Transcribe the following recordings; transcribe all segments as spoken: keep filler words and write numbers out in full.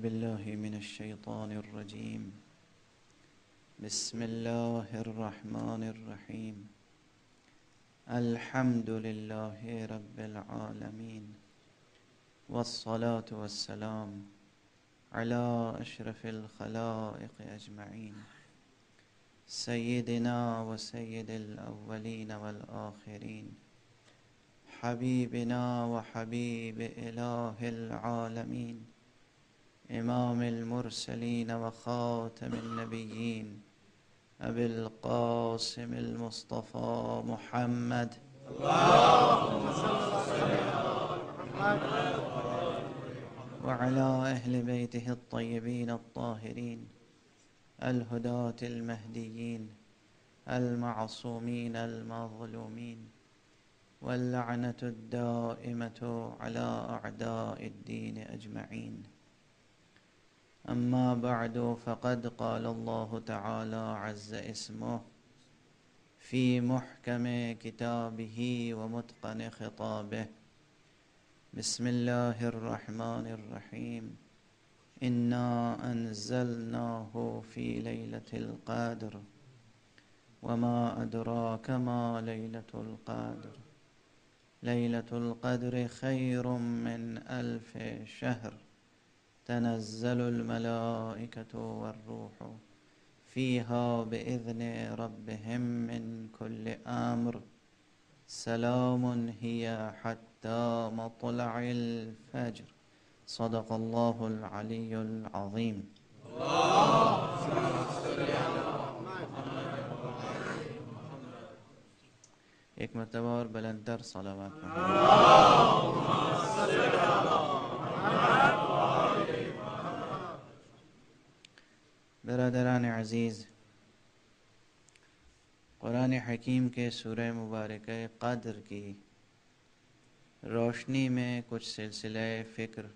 بالله من الشيطان الرجيم. بسم الله الرحمن الرحيم. الحمد لله رب العالمين، والصلاة والسلام على أشرف الخلائق أجمعين، سيدنا وسيد الأولين والآخرين، حبيبنا وحبيب إله العالمين، إمام المرسلين وخاتم النبيين، أبي القاسم المصطفى محمد اللهم صل على محمد وعلى أهل بيته الطيبين الطاهرين الهداة المهديين المعصومين المظلومين، واللعنة الدائمة على أعداء الدين أجمعين. أما بعد، فقد قال الله تعالى عز اسمه في محكم كتابه ومتقن خطابه. بسم الله الرحمن الرحيم. إنا أنزلناه في ليلة القدر وما أدراك ما ليلة القدر. ليلة القدر خير من ألف شهر، تنزل الملائكة والروح فيها بإذن ربهم من كل أمر، سلام هي حتى مطلع الفجر. صدق الله العلي العظيم. ایک مرتبہ اور بلندر صلوات برادران عزیز، قرآن حکیم کے سورہ مبارکہ قدر کی روشنی میں کچھ سلسلہ فکر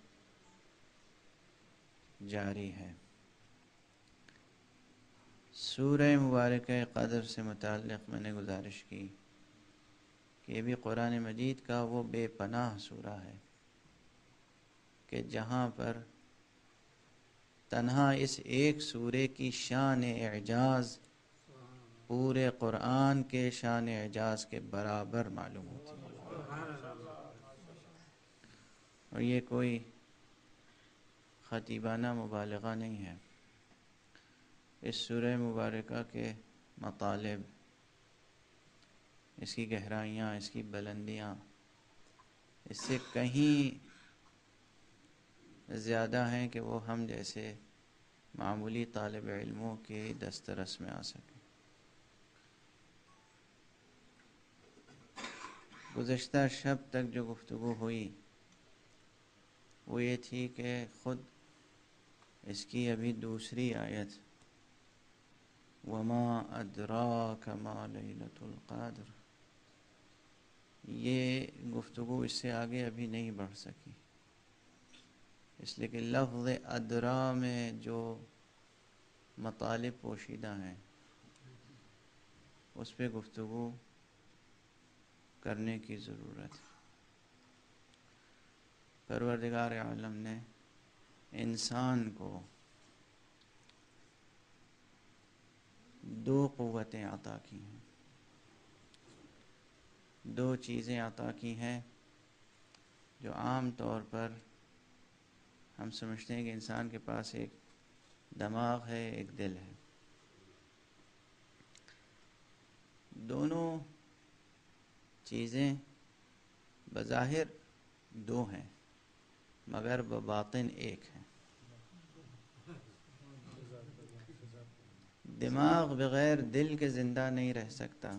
جاری ہے۔ سورہ مبارکہ قدر سے متعلق میں نے گزارش کی کہ یہ بھی قرآن مجید کا وہ بے پناہ سورہ ہے کہ جہاں پر تنہا اس ایک سورے کی شان اعجاز پورے قرآن کے شان اعجاز کے برابر معلوم ہوتی ہے، اور یہ کوئی خطیبانہ مبالغہ نہیں ہے۔ اس سورہ مبارکہ کے مطالب، اس کی گہرائیاں، اس کی بلندیاں اس سے کہیں زیادہ ہیں کہ وہ ہم جیسے معمولی طالب علموں کے دسترس میں آ سکیں۔ گزشتہ شب تک جو گفتگو ہوئی وہ یہ تھی کہ خود اس کی ابھی دوسری آیت وَمَا أَدْرَاكَ مَا لَيْلَةُ الْقَدْر، یہ گفتگو اس سے آگے ابھی نہیں بڑھ سکی، اس لیے کہ لفظ ادرا میں جو مطالب پوشیدہ ہیں اس پہ گفتگو کرنے کی ضرورت ہے۔ پروردگار عالم نے انسان کو دو قوتیں عطا کی ہیں، دو چیزیں عطا کی ہیں جو عام طور پر ہم سمجھتے ہیں کہ انسان کے پاس ایک دماغ ہے، ایک دل ہے۔ دونوں چیزیں بظاہر دو ہیں مگر بباطن ایک ہیں۔ دماغ بغیر دل کے زندہ نہیں رہ سکتا،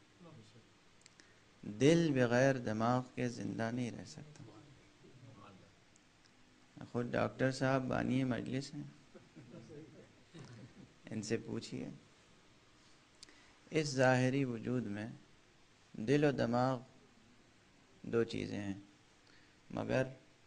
دل بغیر دماغ کے زندہ نہیں رہ سکتا۔ خود ڈاکٹر صاحب بانی مجلس ہیں، ان سے پوچھئے اس ظاہری وجود میں دل و دماغ دو چیزیں ہیں، مگر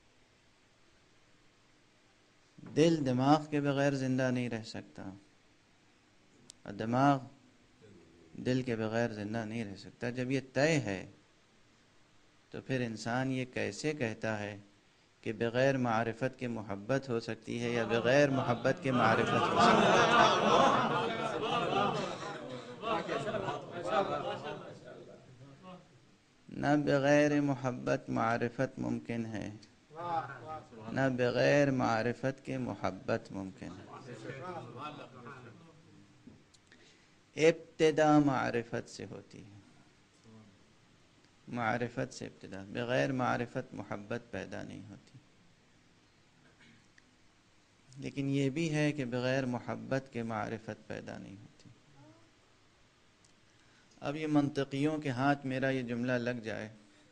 دل دماغ کے بغیر زندہ نہیں رہ سکتا اور دماغ دل کے بغیر زندہ نہیں رہ سکتا۔ جب یہ طے ہے تو پھر انسان یہ کیسے کہتا ہے کہ بغیر معرفت کے محبت ہو سکتی ہے یا بغیر محبت کے معرفت ہو سکتی ہے؟ نہ بغیر محبت معرفت ممکن ہے، نہ بغیر معرفت کے محبت ممکن ہے۔ ابتدا معرفت سے ہوتی ہے، معرفت سے ابتدا، بغیر معرفت محبت پیدا نہیں ہوتی۔ لیکن یہ بھی ہے کہ بغیر محبت کے معرفت پیدا نہیں ہوتی۔ اب یہ منطقیوں کے ہاتھ میرا یہ جملہ لگ جائے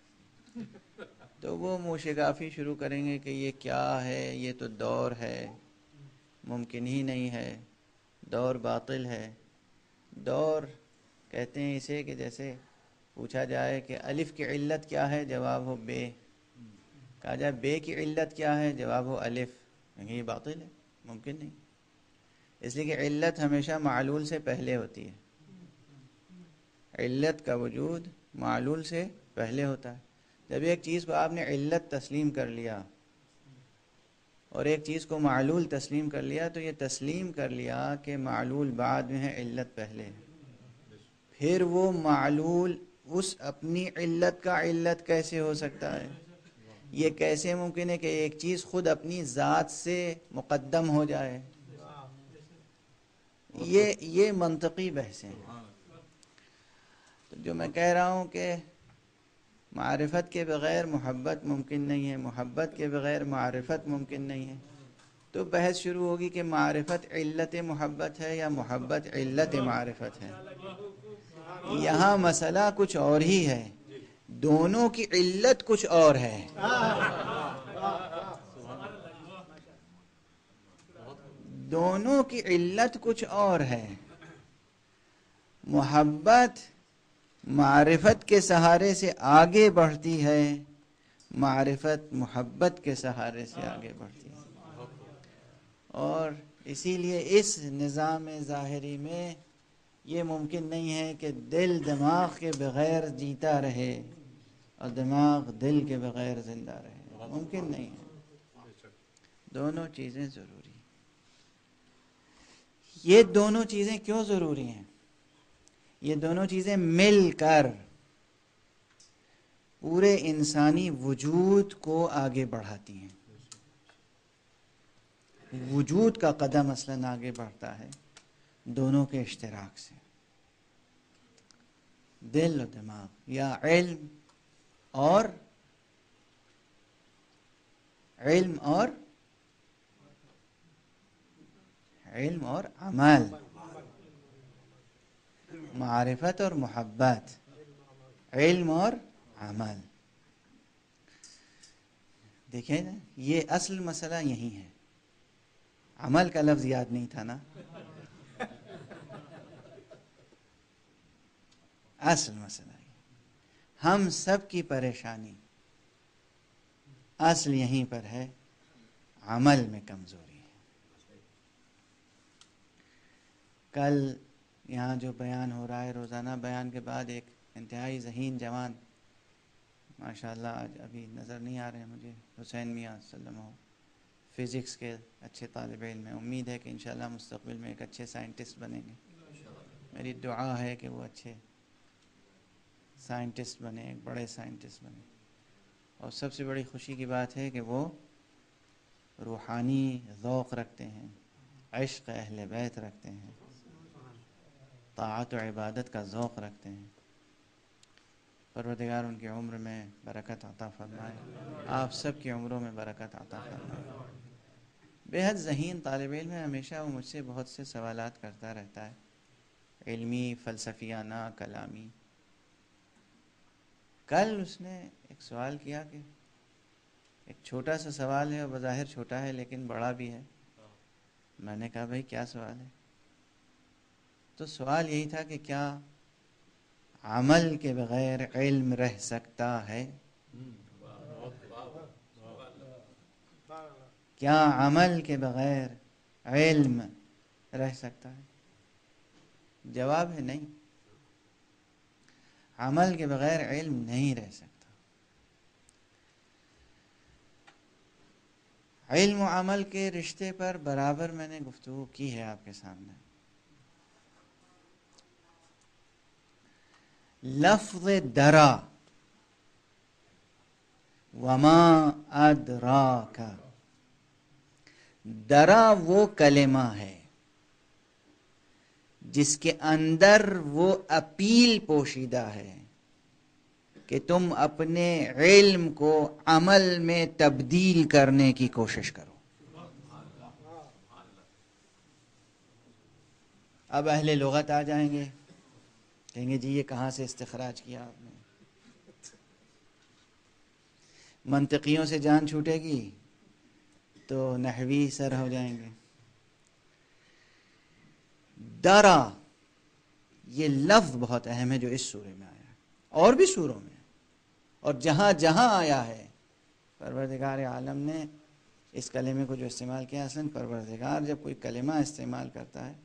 تو وہ موشگافی شروع کریں گے کہ یہ کیا ہے، یہ تو دور ہے، ممکن ہی نہیں ہے، دور باطل ہے۔ دور کہتے ہیں اسے کہ جیسے پوچھا جائے کہ الف کی علت کیا ہے، جواب ہو بے، کہا جائے بے کی علت کیا ہے، جواب ہو الف، یہ باطل ہے، ممکن نہیں، اس لیے کہ علت ہمیشہ معلول سے پہلے ہوتی ہے، علت کا وجود معلول سے پہلے ہوتا ہے۔ جب ایک چیز کو آپ نے علت تسلیم کر لیا اور ایک چیز کو معلول تسلیم کر لیا تو یہ تسلیم کر لیا کہ معلول بعد میں ہے، علت پہلے ہے، پھر وہ معلول اس اپنی علت کا علت کیسے ہو سکتا ہے؟ یہ کیسے ممکن ہے کہ ایک چیز خود اپنی ذات سے مقدم ہو جائے؟ یہ یہ منطقی بحثیں ہیں۔ تو جو میں کہہ رہا ہوں کہ معرفت کے بغیر محبت ممکن نہیں ہے، محبت کے بغیر معرفت ممکن نہیں ہے، تو بحث شروع ہوگی کہ معرفت علت محبت ہے یا محبت علت معرفت ہے۔ یہاں مسئلہ کچھ اور ہی ہے، دونوں کی علت کچھ اور ہے۔ دونوں کی علت کچھ اور ہے۔ محبت معرفت کے سہارے سے آگے بڑھتی ہے، معرفت محبت کے سہارے سے آگے بڑھتی ہے، اور اسی لیے اس نظام ظاہری میں یہ ممکن نہیں ہے کہ دل دماغ کے بغیر جیتا رہے اور دماغ دل کے بغیر زندہ رہے، ممکن نہیں ہے، دونوں چیزیں ضروری ہیں۔ یہ دونوں چیزیں کیوں ضروری ہیں؟ یہ دونوں چیزیں مل کر پورے انسانی وجود کو آگے بڑھاتی ہیں۔ وجود کا قدم اصلاً آگے بڑھتا ہے دونوں کے اشتراک سے، دل و دماغ، یا علم اور علم اور علم اور عمل، معرفت اور محبت، علم اور عمل۔ دیکھیں نا، یہ اصل مسئلہ یہی ہے، عمل کا لفظ یاد نہیں تھا نا، اصل مسئلہ یہ، ہم سب کی پریشانی اصل یہیں پر ہے، عمل میں کمزوری ہے۔ کل یہاں جو بیان ہو رہا ہے، روزانہ بیان کے بعد ایک انتہائی ذہین جوان، ماشاءاللہ آج ابھی نظر نہیں آ رہے ہیں مجھے، حسین میاں سلم ہو، فزکس کے اچھے طالب علم ہیں، امید ہے کہ انشاءاللہ مستقبل میں ایک اچھے سائنٹسٹ بنیں گے، میری دعا ہے کہ وہ اچھے سائنٹسٹ بنے، ایک بڑے سائنٹسٹ بنے، اور سب سے بڑی خوشی کی بات ہے کہ وہ روحانی ذوق رکھتے ہیں، عشق اہل بیت رکھتے ہیں، طاعت و عبادت کا ذوق رکھتے ہیں۔ پروردگار ان کی عمر میں برکت عطا فرمائے، آپ سب کی عمروں میں برکت عطا فرمائے۔ بے حد ذہین طالب علم ہے، ہمیشہ وہ مجھ سے بہت سے سوالات کرتا رہتا ہے، علمی، فلسفیانہ، کلامی۔ کل اس نے ایک سوال کیا کہ ایک چھوٹا سا سوال ہے، اور بظاہر چھوٹا ہے لیکن بڑا بھی ہے۔ میں نے کہا بھائی کیا سوال ہے؟ تو سوال یہی تھا کہ کیا عمل کے بغیر علم رہ سکتا ہے؟ کیا عمل کے بغیر علم رہ سکتا ہے؟ جواب ہے نہیں، عمل کے بغیر علم نہیں رہ سکتا۔ علم و عمل کے رشتے پر برابر میں نے گفتگو کی ہے آپ کے سامنے. لفظ درا وما ادراک، درا وہ کلمہ ہے جس کے اندر وہ اپیل پوشیدہ ہے کہ تم اپنے علم کو عمل میں تبدیل کرنے کی کوشش کرو. اب اہل لغت آ جائیں گے، کہیں گے جی یہ کہاں سے استخراج کیا آپ نے. منطقیوں سے جان چھوٹے گی تو نحوی سر ہو جائیں گے. درا یہ لفظ بہت اہم ہے جو اس سورے میں آیا ہے، اور بھی سوروں میں، اور جہاں جہاں آیا ہے پروردگار عالم نے اس کلمے کو جو استعمال کیا. اصلاً پروردگار جب کوئی کلمہ استعمال کرتا ہے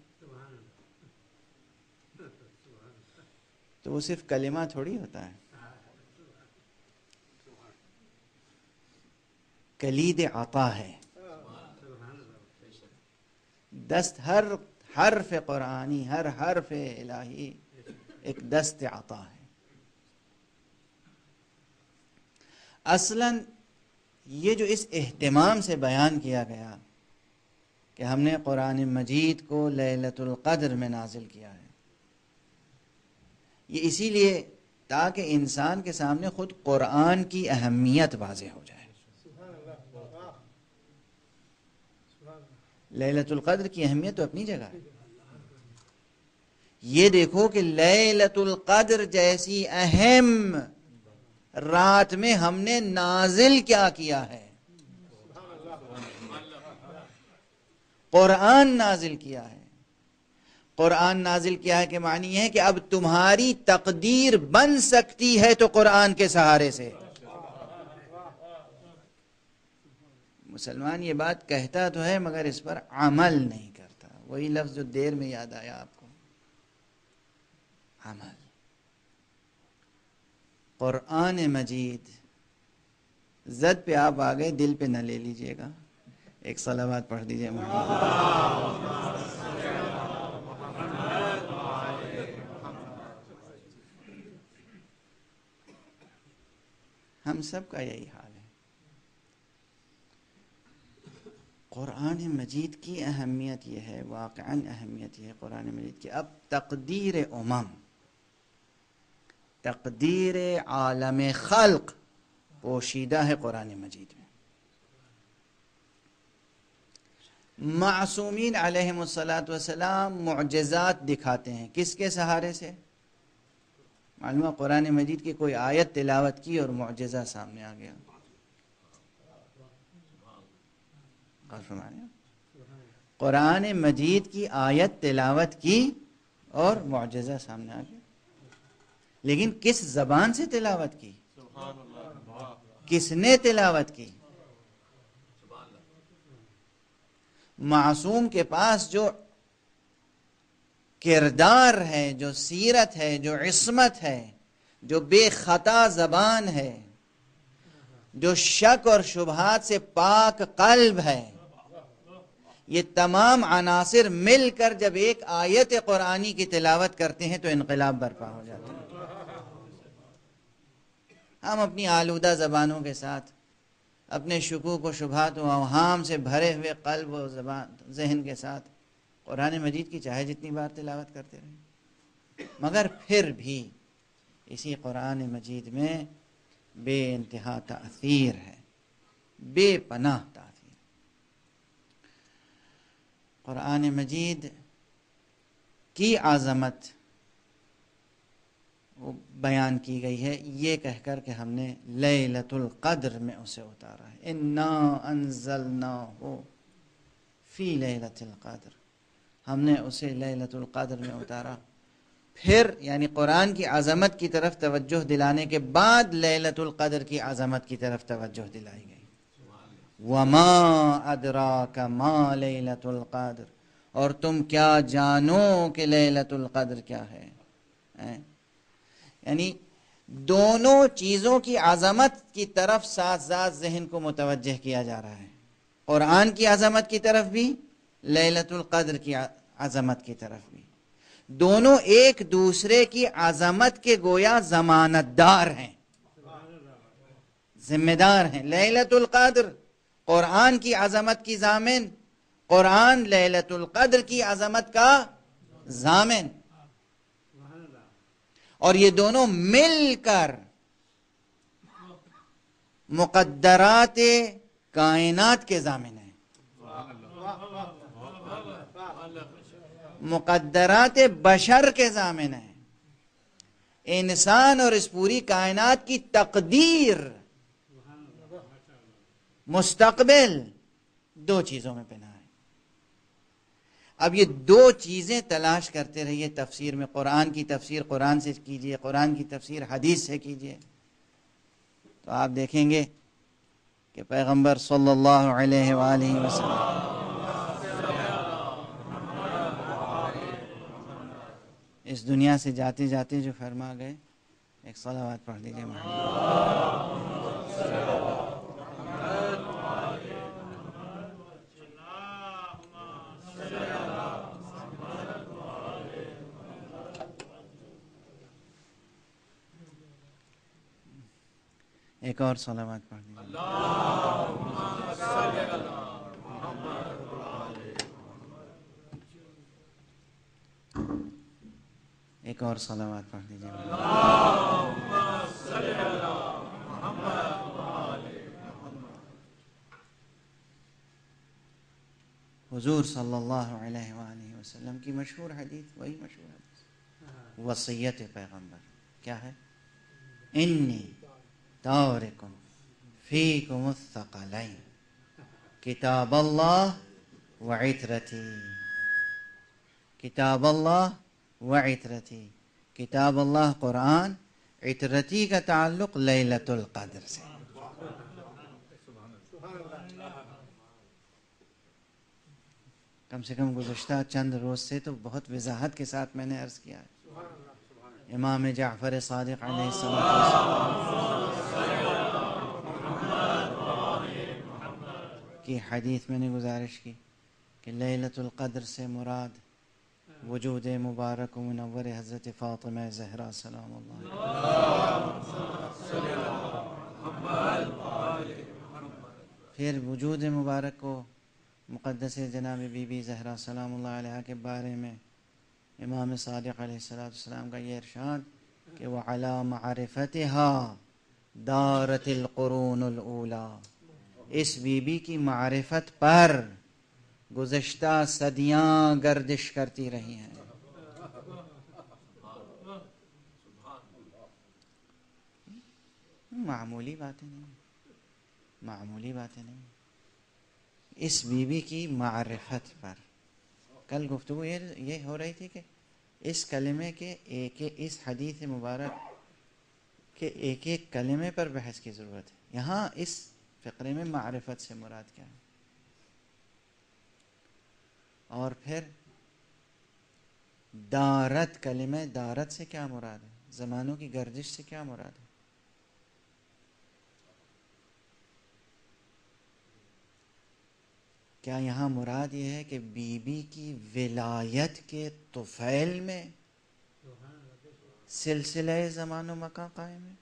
تو وہ صرف کلمہ تھوڑی ہوتا ہے، کلید عطا ہے. دست ہر حرف قرآنی، ہر حرف الہی ایک دست عطا ہے. اصلاً یہ جو اس اہتمام سے بیان کیا گیا کہ ہم نے قرآن مجید کو لیلۃ القدر میں نازل کیا ہے، یہ اسی لیے تاکہ انسان کے سامنے خود قرآن کی اہمیت واضح ہو جائے. لیلۃ القدر کی اہمیت تو اپنی جگہ ہے. یہ دیکھو کہ لیلۃ القدر جیسی اہم رات میں ہم نے نازل کیا کیا ہے، قرآن نازل کیا ہے. قرآن نازل کیا ہے کہ معنی یہ ہے کہ اب تمہاری تقدیر بن سکتی ہے تو قرآن کے سہارے سے. مسلمان یہ بات کہتا تو ہے مگر اس پر عمل نہیں کرتا. وہی لفظ جو دیر میں یاد آیا آپ کو، عمل. قرآن مجید زد پہ آپ آ گئے، دل پہ نہ لے لیجئے گا. ایک صلوات پڑھ دیجئے محمد. ہم سب کا یہی حال ہے. قرآن مجید کی اہمیت یہ ہے، واقعاً اہمیت یہ ہے قرآن مجید کی. اب تقدیر امم، تقدیر عالم خلق پوشیدہ ہے قرآن مجید میں. معصومین علیہم الصلاۃ والسلام معجزات دکھاتے ہیں، کس کے سہارے سے؟ معلوم قرآن مجید کی کوئی آیت تلاوت کی اور معجزہ سامنے آ گیا. قرآن مجید کی آیت تلاوت کی اور معجزہ سامنے آ گیا. لیکن کس زبان سے تلاوت کی؟ کس نے تلاوت کی؟ معصوم کے پاس جو کردار ہے، جو سیرت ہے، جو عصمت ہے، جو بے خطا زبان ہے، جو شک اور شبہات سے پاک قلب ہے، یہ تمام عناصر مل کر جب ایک آیت قرآنی کی تلاوت کرتے ہیں تو انقلاب برپا ہو جاتا ہے. ہم اپنی آلودہ زبانوں کے ساتھ، اپنے شکوک و شبہات و اوہام سے بھرے ہوئے قلب و زبان ذہن کے ساتھ قرآن مجید کی چاہے جتنی بار تلاوت کرتے رہیں، مگر پھر بھی اسی قرآن مجید میں بے انتہا تأثیر ہے، بے پناہ تأثیر. قرآن مجید کی عظمت وہ بیان کی گئی ہے یہ کہہ کر کہ ہم نے لیلۃ القدر میں اسے اتارا ہے. انا انزلناہ فی لیلۃ القدر، ہم نے اسے لیلۃ القدر میں اتارا. پھر یعنی قرآن کی عظمت کی طرف توجہ دلانے کے بعد لیلۃ القدر کی عظمت کی طرف توجہ دلائی گئی. وما ادراک ما لیلۃ القدر، اور تم کیا جانو کہ لیلۃ القدر کیا ہے. یعنی دونوں چیزوں کی عظمت کی طرف ساتھ ساتھ ذہن کو متوجہ کیا جا رہا ہے. قرآن کی عظمت کی طرف بھی، لیلۃ القدر کی عظمت کی طرف بھی، دونوں ایک دوسرے کی عظمت کے گویا ضمانت دار ہیں، ذمہ دار ہیں۔ لیلۃ القدر قرآن کی عظمت کی ضامن، قرآن لیلۃ القدر کی عظمت کا ضامن، اور یہ دونوں مل کر مقدرات کائنات کے ضامن ہیں، مقدرات بشر کے ضامن ہیں، انسان اور اس پوری کائنات کی تقدیر، مستقبل، دو چیزوں میں پنہا ہے۔ اب یہ دو چیزیں تلاش کرتے رہیے تفسیر میں، قرآن کی تفسیر قرآن سے کیجئے، قرآن کی تفسیر حدیث سے کیجئے، تو آپ دیکھیں گے کہ پیغمبر صلی اللہ علیہ وآلہ وسلم اس دنیا سے جاتے جاتے جو فرما گئے، ایک صلوات پڑھ لیجیے محمد۔ ایک اور صلوات پڑھ لیجیے۔ ایک اور صلوات پڑھ لیجیے۔ حضور صلی اللہ علیہ وآلہ وسلم کی مشہور حدیث، وہی مشہور حدیث، وصیت پیغمبر کیا ہے؟ انی تارکم فیکم الثقلین کتاب اللہ وعترتی، کتاب اللہ وعترتی، کتاب اللہ قرآن، عترتی کا تعلق لیلۃ القدر سے۔ کم سے کم گزشتہ چند روز سے تو بہت وضاحت کے ساتھ میں نے عرض کیا ہے۔ امام جعفر صادق علیہ السلام کی حدیث میں نے گزارش کی کہ لیلۃ القدر سے مراد وجود مبارک و منور حضرت فاطمہ زہرا سلام اللہ علیہ، پھر وجود مبارک کو مقدس جناب بی بی زہرا سلام اللہ علیہ کے بارے میں امام صادق علیہ السلام کا یہ ارشاد کہ وَعَلَى مَعْرِفَتِهَا دارت القرون الاولی، اس بی بی کی معرفت پر گزشتہ صدیاں گردش کرتی رہی ہیں۔ معمولی باتیں نہیں، معمولی باتیں نہیں، اس بی بی کی معرفت پر۔ کل گفتگو یہ یہ ہو رہی تھی کہ اس کلمے کے ایک اس حدیث مبارک کے ایک ایک کلمے پر بحث کی ضرورت ہے۔ یہاں اس فقرے میں معرفت سے مراد کیا ہے، اور پھر دارت، کلمہ دارت سے کیا مراد ہے، زمانوں کی گردش سے کیا مراد ہے۔ کیا یہاں مراد یہ ہے کہ بی بی کی ولایت کے طفیل میں سلسلہ زمان و مکان قائم ہے؟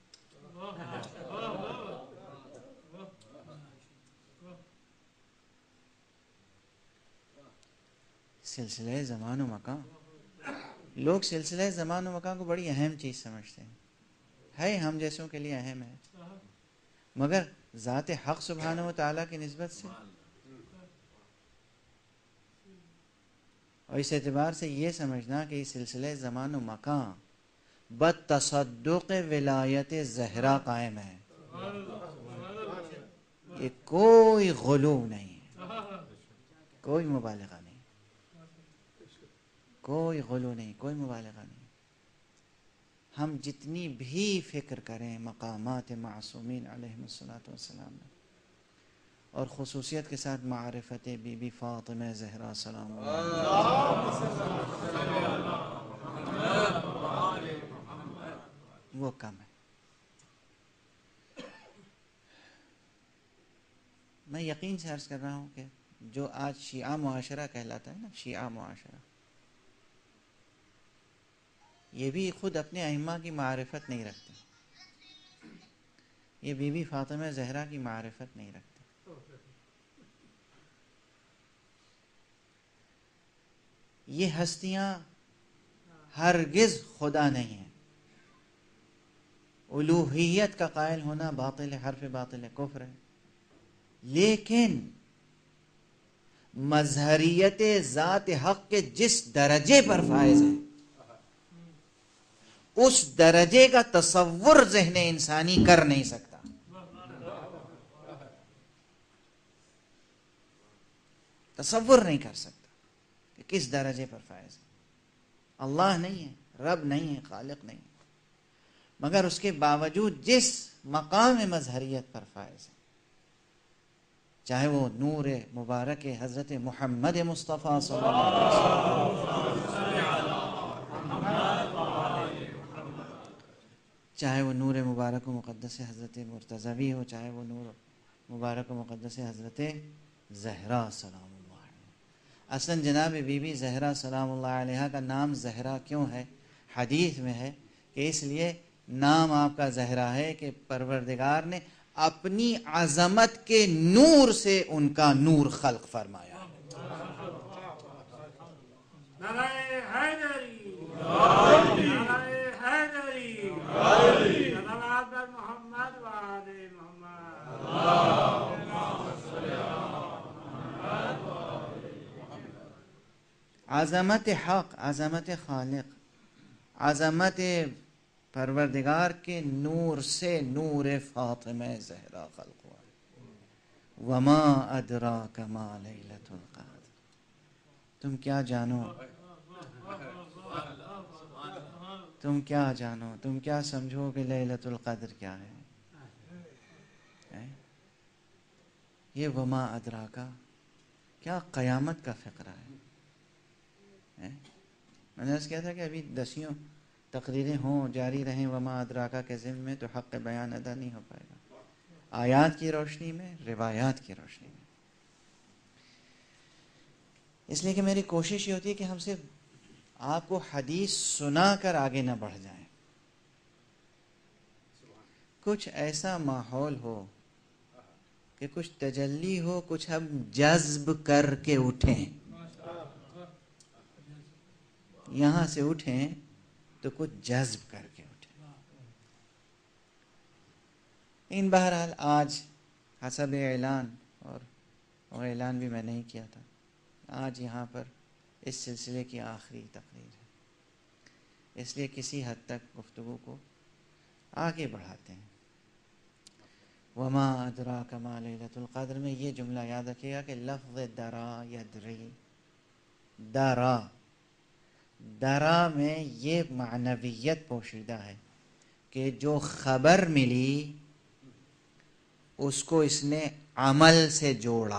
سلسلہ زمان و مکان، لوگ سلسلہ زمان و مکان کو بڑی اہم چیز سمجھتے ہیں، ہے ہم جیسوں کے لیے اہم ہے، مگر ذات حق سبحانہ و تعالیٰ کی نسبت سے اور اس اعتبار سے یہ سمجھنا کہ یہ سلسلہ زمان و مکان بتصدق ولایت زہرا قائم ہے، یہ کوئی غلو نہیں ہے، کوئی مبالغہ نہیں، کوئی غلو نہیں، کوئی مبالغہ نہیں۔ ہم جتنی بھی فکر کریں مقامات معصومین علیہم الصلاۃ والسلام میں، اور خصوصیت کے ساتھ معرفت بی بی فاطمہ زہرا سلام اللہ وہ کم ہے۔ میں یقین سے عرض کر رہا ہوں کہ جو آج شیعہ معاشرہ کہلاتا ہے نا، شیعہ معاشرہ، یہ بھی خود اپنے ائمہ کی معرفت نہیں رکھتے، یہ بی بی فاطمہ زہرا کی معرفت نہیں رکھتے. یہ ہستیاں ہرگز خدا نہیں ہیں. الوہیت کا قائل ہونا باطل ہے، حرف باطل ہے، کفر ہے. لیکن مظہریت ذات حق کے جس درجے پر فائز ہے، اس درجے کا تصور ذہن انسانی کر نہیں سکتا. تصور نہیں کر سکتا کہ کس درجے پر فائز ہے. اللہ نہیں ہے، رب نہیں ہے، خالق نہیں ہے، مگر اس کے باوجود جس مقام مظہریت پر فائز ہے، چاہے وہ نور مبارک حضرت محمد مصطفیٰ صلی اللہ علیہ وسلم، چاہے وہ نور مبارک و مقدس حضرت مرتضوی ہو، چاہے وہ نور مبارک و مقدس حضرت زہرا سلام اللہ علیہ. اصلا جناب بی بی زہرا سلام اللہ علیہ کا نام زہرا کیوں ہے؟ حدیث میں ہے کہ اس لیے نام آپ کا زہرا ہے کہ پروردگار نے اپنی عظمت کے نور سے ان کا نور خلق فرمایا. عظمت حق، عظمت خالق، عظمت پروردگار کے نور سے نور فاطمہ زہرا خلق ہوا. وما ادراک ما لیلۃ القدر، تم کیا جانو، تم کیا جانو، تم کیا سمجھو کہ لیلۃ القدر کیا ہے. یہ وما ادراکا کیا قیامت کا فقرہ ہے. میں نے اس کہا تھا کہ ابھی دسیوں تقریریں ہوں، جاری رہیں وما ادراکا کے ذمے میں، تو حق بیان ادا نہیں ہو پائے گا. آیات کی روشنی میں، روایات کی روشنی میں. اس لیے کہ میری کوشش یہ ہوتی ہے کہ ہم صرف آپ کو حدیث سنا کر آگے نہ بڑھ جائیں، کچھ ایسا ماحول ہو کہ کچھ تجلی ہو، کچھ ہم جذب کر کے اٹھیں. یہاں سے اٹھیں تو کچھ جذب کر کے اٹھیں. ان بہرحال آج حسب اعلان، اور وہ اعلان بھی میں نہیں کیا تھا، آج یہاں پر اس سلسلے کی آخری تقریر ہے، اس لیے کسی حد تک گفتگو کو آگے بڑھاتے ہیں. وما ادراک ما لیلۃ القدر میں یہ جملہ یاد رکھیے گا کہ لفظ درا یدری، درا درا میں یہ معنویت پوشیدہ ہے کہ جو خبر ملی اس کو اس نے عمل سے جوڑا.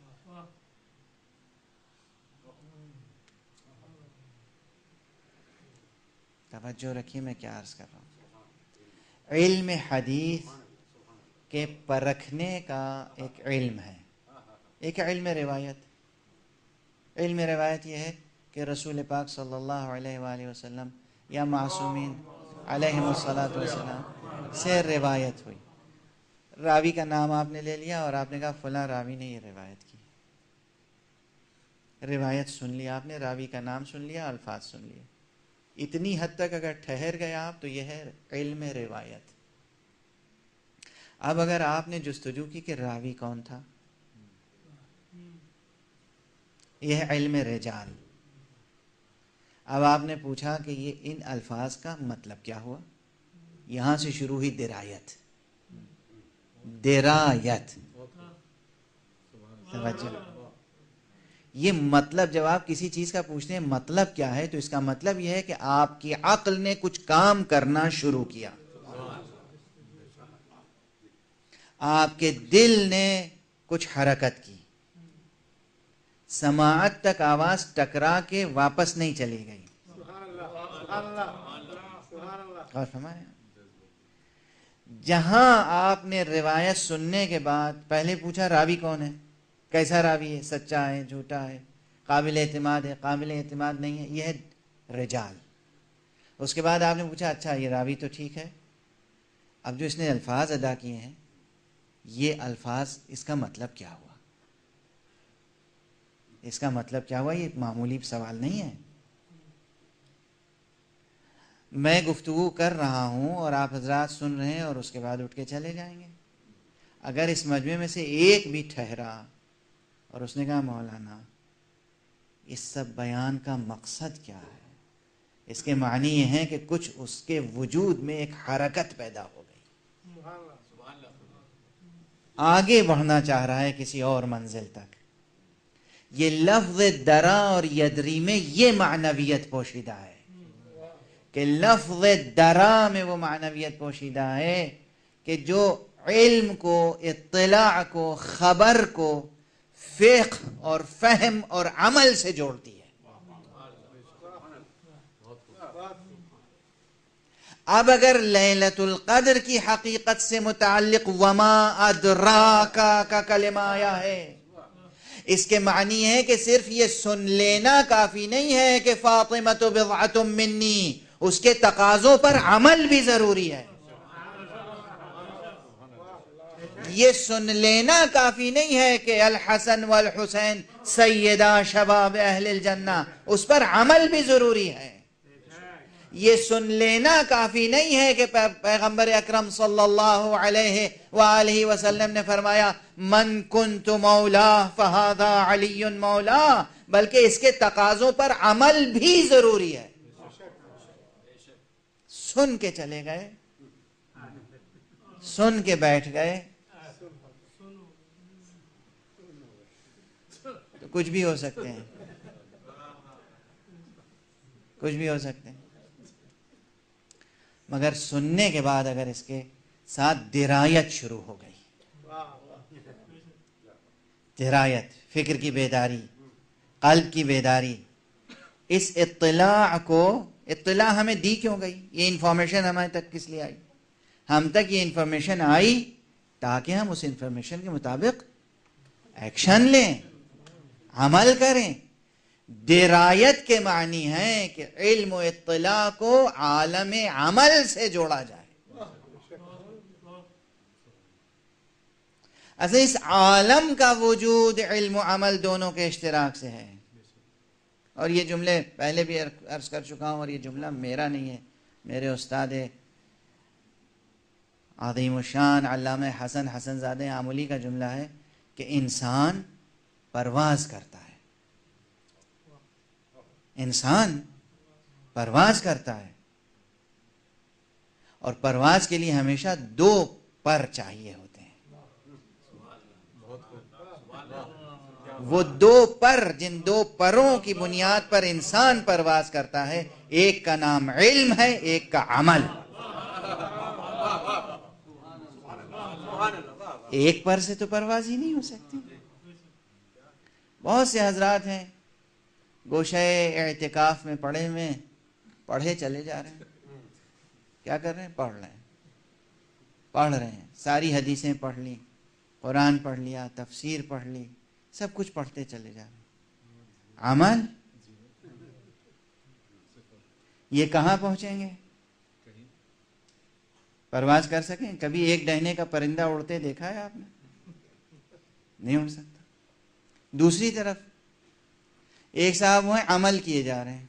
توجہ رکھیے میں کیا عرض کر رہا ہوں. علم حدیث کے پرکھنے کا ایک علم ہے، ایک علم روایت. علم روایت یہ ہے کہ رسول پاک صلی اللہ علیہ وآلہ وسلم یا معصومین علیہم الصلاۃ والسلام سے روایت ہوئی. راوی کا نام آپ نے لے لیا اور آپ نے کہا فلاں راوی نے یہ روایت کی. روایت سن لی آپ نے، راوی کا نام سن لیا، الفاظ سن لیے. اتنی حد تک اگر ٹھہر گئے آپ تو یہ ہے علم روایت. اب اگر آپ نے جستجو کی کہ راوی کون تھا، یہ ہے علم رجال. اب آپ نے پوچھا کہ یہ ان الفاظ کا مطلب کیا ہوا، یہاں سے شروع ہوئی درایت. درایت توجہ، یہ مطلب جب آپ کسی چیز کا پوچھتے ہیں مطلب کیا ہے تو اس کا مطلب یہ ہے کہ آپ کی عقل نے کچھ کام کرنا شروع کیا، آپ کے دل نے کچھ حرکت کی، سماعت تک آواز ٹکرا کے واپس نہیں چلی گئی. غور فرمائیں، جہاں آپ نے روایت سننے کے بعد پہلے پوچھا راوی کون ہے، کیسا راوی ہے، سچا ہے، جھوٹا ہے، قابل اعتماد ہے، قابل اعتماد نہیں ہے، یہ ہے رجال۔ اس کے بعد آپ نے پوچھا اچھا یہ راوی تو ٹھیک ہے، اب جو اس نے الفاظ ادا کیے ہیں یہ الفاظ اس کا مطلب کیا ہوا، اس کا مطلب کیا ہوا، یہ معمولی سوال نہیں ہے۔ میں گفتگو کر رہا ہوں اور آپ حضرات سن رہے ہیں اور اس کے بعد اٹھ کے چلے جائیں گے۔ اگر اس مجمع میں سے ایک بھی ٹھہرا اور اس نے کہا مولانا اس سب بیان کا مقصد کیا ہے، اس کے معنی یہ ہیں کہ کچھ اس کے وجود میں ایک حرکت پیدا ہو گئی، آگے بڑھنا چاہ رہا ہے کسی اور منزل تک، یہ لفظ درا اور یدری میں یہ معنویت پوشیدہ ہے کہ لفظ درا میں وہ معنویت پوشیدہ ہے کہ جو علم کو، اطلاع کو، خبر کو فقہ اور فہم اور عمل سے جوڑتی ہے۔ اب اگر لیلۃ القدر کی حقیقت سے متعلق وما ادراکا کا کلمہ آیا ہے، اس کے معنی ہے کہ صرف یہ سن لینا کافی نہیں ہے کہ فاطمۃ بضعۃ منی، اس کے تقاضوں پر عمل بھی ضروری ہے۔ یہ سن لینا کافی نہیں ہے کہ الحسن والحسین سیدہ شباب اہل الجنہ، اس پر عمل بھی ضروری ہے۔ یہ سن لینا کافی نہیں ہے کہ پیغمبر اکرم صلی اللہ علیہ وآلہ وسلم نے فرمایا من کنت مولا فہذا علی مولا، بلکہ اس کے تقاضوں پر عمل بھی ضروری ہے۔ سن کے چلے گئے، سن کے بیٹھ گئے تو کچھ بھی ہو سکتے ہیں، کچھ بھی ہو سکتے ہیں، مگر سننے کے بعد اگر اس کے ساتھ درایت شروع ہو گئی، درایت، فکر کی بیداری، قلب کی بیداری، اس اطلاع کو، اطلاع ہمیں دی کیوں گئی، یہ انفارمیشن ہمارے تک کس لیے آئی؟ ہم تک یہ انفارمیشن آئی تاکہ ہم اس انفارمیشن کے مطابق ایکشن لیں، عمل کریں۔ درایت کے معنی ہے کہ علم و اطلاع کو عالم عمل سے جوڑا جائے۔ اصل اس عالم کا وجود علم و عمل دونوں کے اشتراک سے ہے، اور یہ جملے پہلے بھی عرض کر چکا ہوں، اور یہ جملہ میرا نہیں ہے، میرے استاد عظیم الشان علامہ حسن حسن زادہ آملی کا جملہ ہے کہ انسان پرواز کرتا ہے، انسان پرواز کرتا ہے، اور پرواز کے لیے ہمیشہ دو پر چاہیے ہوتے ہیں۔ وہ دو پر، جن دو پروں کی بنیاد پر انسان پرواز کرتا ہے، ایک کا نام علم ہے، ایک کا عمل۔ ایک پر سے تو پرواز ہی نہیں ہو سکتی۔ بہت سے حضرات ہیں گوشہ اعتکاف میں پڑھے ہوئے، پڑھے چلے جا رہے ہیں، کیا کر رہے ہیں؟ پڑھ رہے ہیں، پڑھ رہے ہیں، ساری حدیثیں پڑھ لی، قرآن پڑھ لیا، تفسیر پڑھ لی، سب کچھ پڑھتے چلے جا رہے ہیں، عمل یہ کہاں پہنچیں گے؟ پرواز کر سکیں؟ کبھی ایک ڈہنے کا پرندہ اڑتے دیکھا ہے آپ نے؟ نہیں اڑ سکتا۔ دوسری طرف ایک صاحب ہوئے عمل کیے جا رہے ہیں،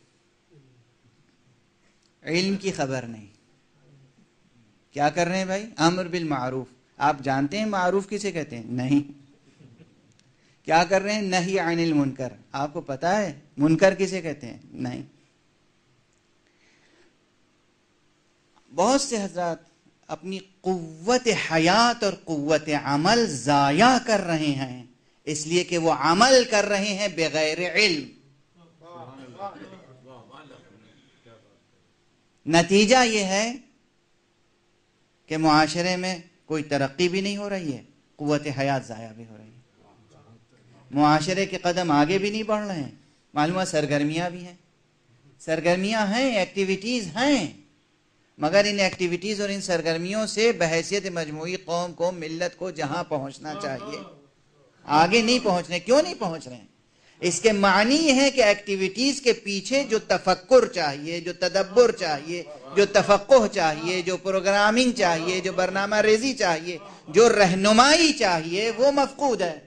علم کی خبر نہیں، کیا کر رہے ہیں بھائی؟ امر بالمعروف۔ آپ جانتے ہیں معروف کسے کہتے ہیں؟ نہیں۔ کیا کر رہے ہیں؟ نہی عن المنکر۔ آپ کو پتا ہے منکر کسے کہتے ہیں؟ نہیں۔ بہت سے حضرات اپنی قوت حیات اور قوت عمل ضائع کر رہے ہیں، اس لیے کہ وہ عمل کر رہے ہیں بغیر علم۔ نتیجہ یہ ہے کہ معاشرے میں کوئی ترقی بھی نہیں ہو رہی ہے، قوت حیات ضائع بھی ہو رہی ہے، معاشرے کے قدم آگے بھی نہیں بڑھ رہے ہیں۔ معلوم ہے سرگرمیاں بھی ہیں، سرگرمیاں ہیں، ایکٹیویٹیز ہیں، مگر ان ایکٹیویٹیز اور ان سرگرمیوں سے بحیثیت مجموعی قوم کو، ملت کو جہاں پہنچنا چاہیے آگے نہیں پہنچ رہے. کیوں نہیں پہنچ رہے ہیں؟ اس کے معنی یہ ہے کہ ایکٹیویٹیز کے پیچھے جو تفکر چاہیے، جو تدبر چاہیے، جو تفقہ چاہیے، جو پروگرامنگ چاہیے، جو برنامہ ریزی چاہیے، جو رہنمائی چاہیے، وہ مفقود ہے.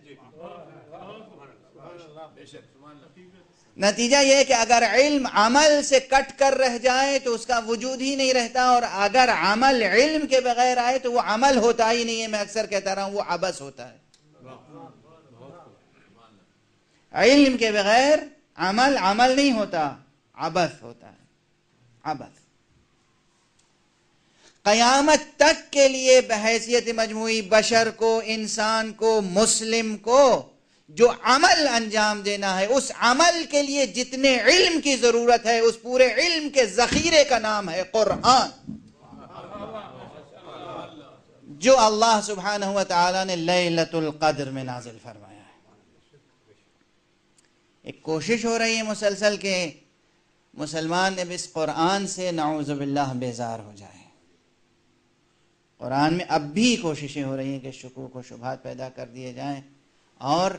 نتیجہ یہ ہے کہ اگر علم عمل سے کٹ کر رہ جائے تو اس کا وجود ہی نہیں رہتا، اور اگر عمل علم کے بغیر آئے تو وہ عمل ہوتا ہی نہیں ہے. میں اکثر کہتا رہا ہوں وہ عبث ہوتا ہے. علم کے بغیر عمل عمل نہیں ہوتا، عبث ہوتا ہے. عبث. قیامت تک کے لیے بحیثیت مجموعی بشر کو، انسان کو، مسلم کو جو عمل انجام دینا ہے، اس عمل کے لیے جتنے علم کی ضرورت ہے، اس پورے علم کے ذخیرے کا نام ہے قرآن، جو اللہ سبحانہ و تعالی نے لیلۃ القدر میں نازل فرمایا ہے. ایک کوشش ہو رہی ہے مسلسل کہ مسلمان اب اس قرآن سے نعوذ باللہ بیزار ہو جائے. قرآن میں اب بھی کوششیں ہو رہی ہیں کہ شکوک و شبہات پیدا کر دیے جائیں اور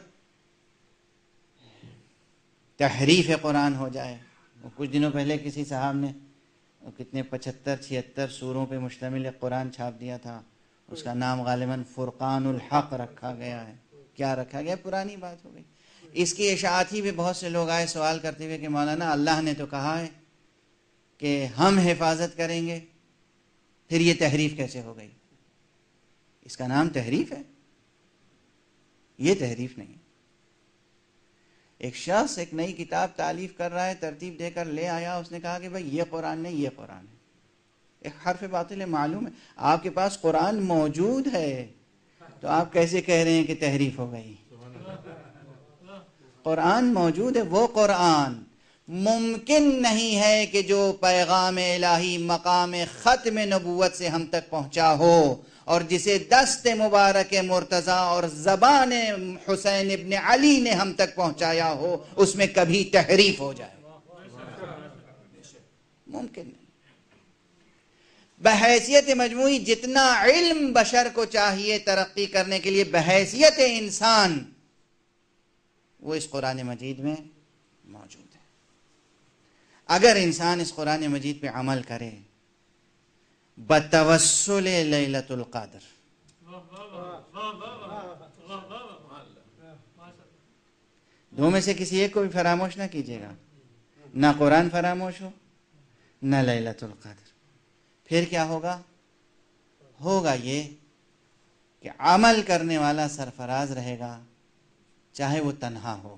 تحریف قرآن ہو جائے. کچھ دنوں پہلے کسی صاحب نے کتنے پچہتر چھہتر سوروں پہ مشتمل ایک قرآن چھاپ دیا تھا. اس کا نام غالباً فرقان الحق رکھا گیا ہے. کیا رکھا گیا؟ پرانی بات ہو گئی. اس کی اشاعت ہی پہ بہت سے لوگ آئے سوال کرتے ہوئے کہ مولانا اللہ نے تو کہا ہے کہ ہم حفاظت کریں گے، پھر یہ تحریف کیسے ہو گئی؟ اس کا نام تحریف ہے؟ یہ تحریف نہیں. ایک شخص ایک نئی کتاب تالیف کر رہا ہے، ترتیب دے کر لے آیا، اس نے کہا کہ بھائی یہ قرآن نہیں، یہ قرآن ہے. ایک حرف باطل ہے، معلوم ہے آپ کے پاس قرآن موجود ہے، تو آپ کیسے کہہ رہے ہیں کہ تحریف ہو گئی؟ قرآن موجود ہے. وہ قرآن ممکن نہیں ہے کہ جو پیغام الہی مقام ختم نبوت سے ہم تک پہنچا ہو اور جسے دست مبارک مرتضیٰ اور زبان حسین ابن علی نے ہم تک پہنچایا ہو، اس میں کبھی تحریف ہو جائے. ممکن نہیں. بحیثیت مجموعی جتنا علم بشر کو چاہیے ترقی کرنے کے لیے بحیثیت انسان، وہ اس قرآن مجید میں موجود ہے. اگر انسان اس قرآن مجید پہ عمل کرے بتوسل لیلۃ القدر، دو میں سے کسی ایک کو بھی فراموش نہ کیجیے گا، نہ قرآن فراموش ہو نہ لیلۃ القدر، پھر کیا ہوگا؟ ہوگا یہ کہ عمل کرنے والا سرفراز رہے گا، چاہے وہ تنہا ہو.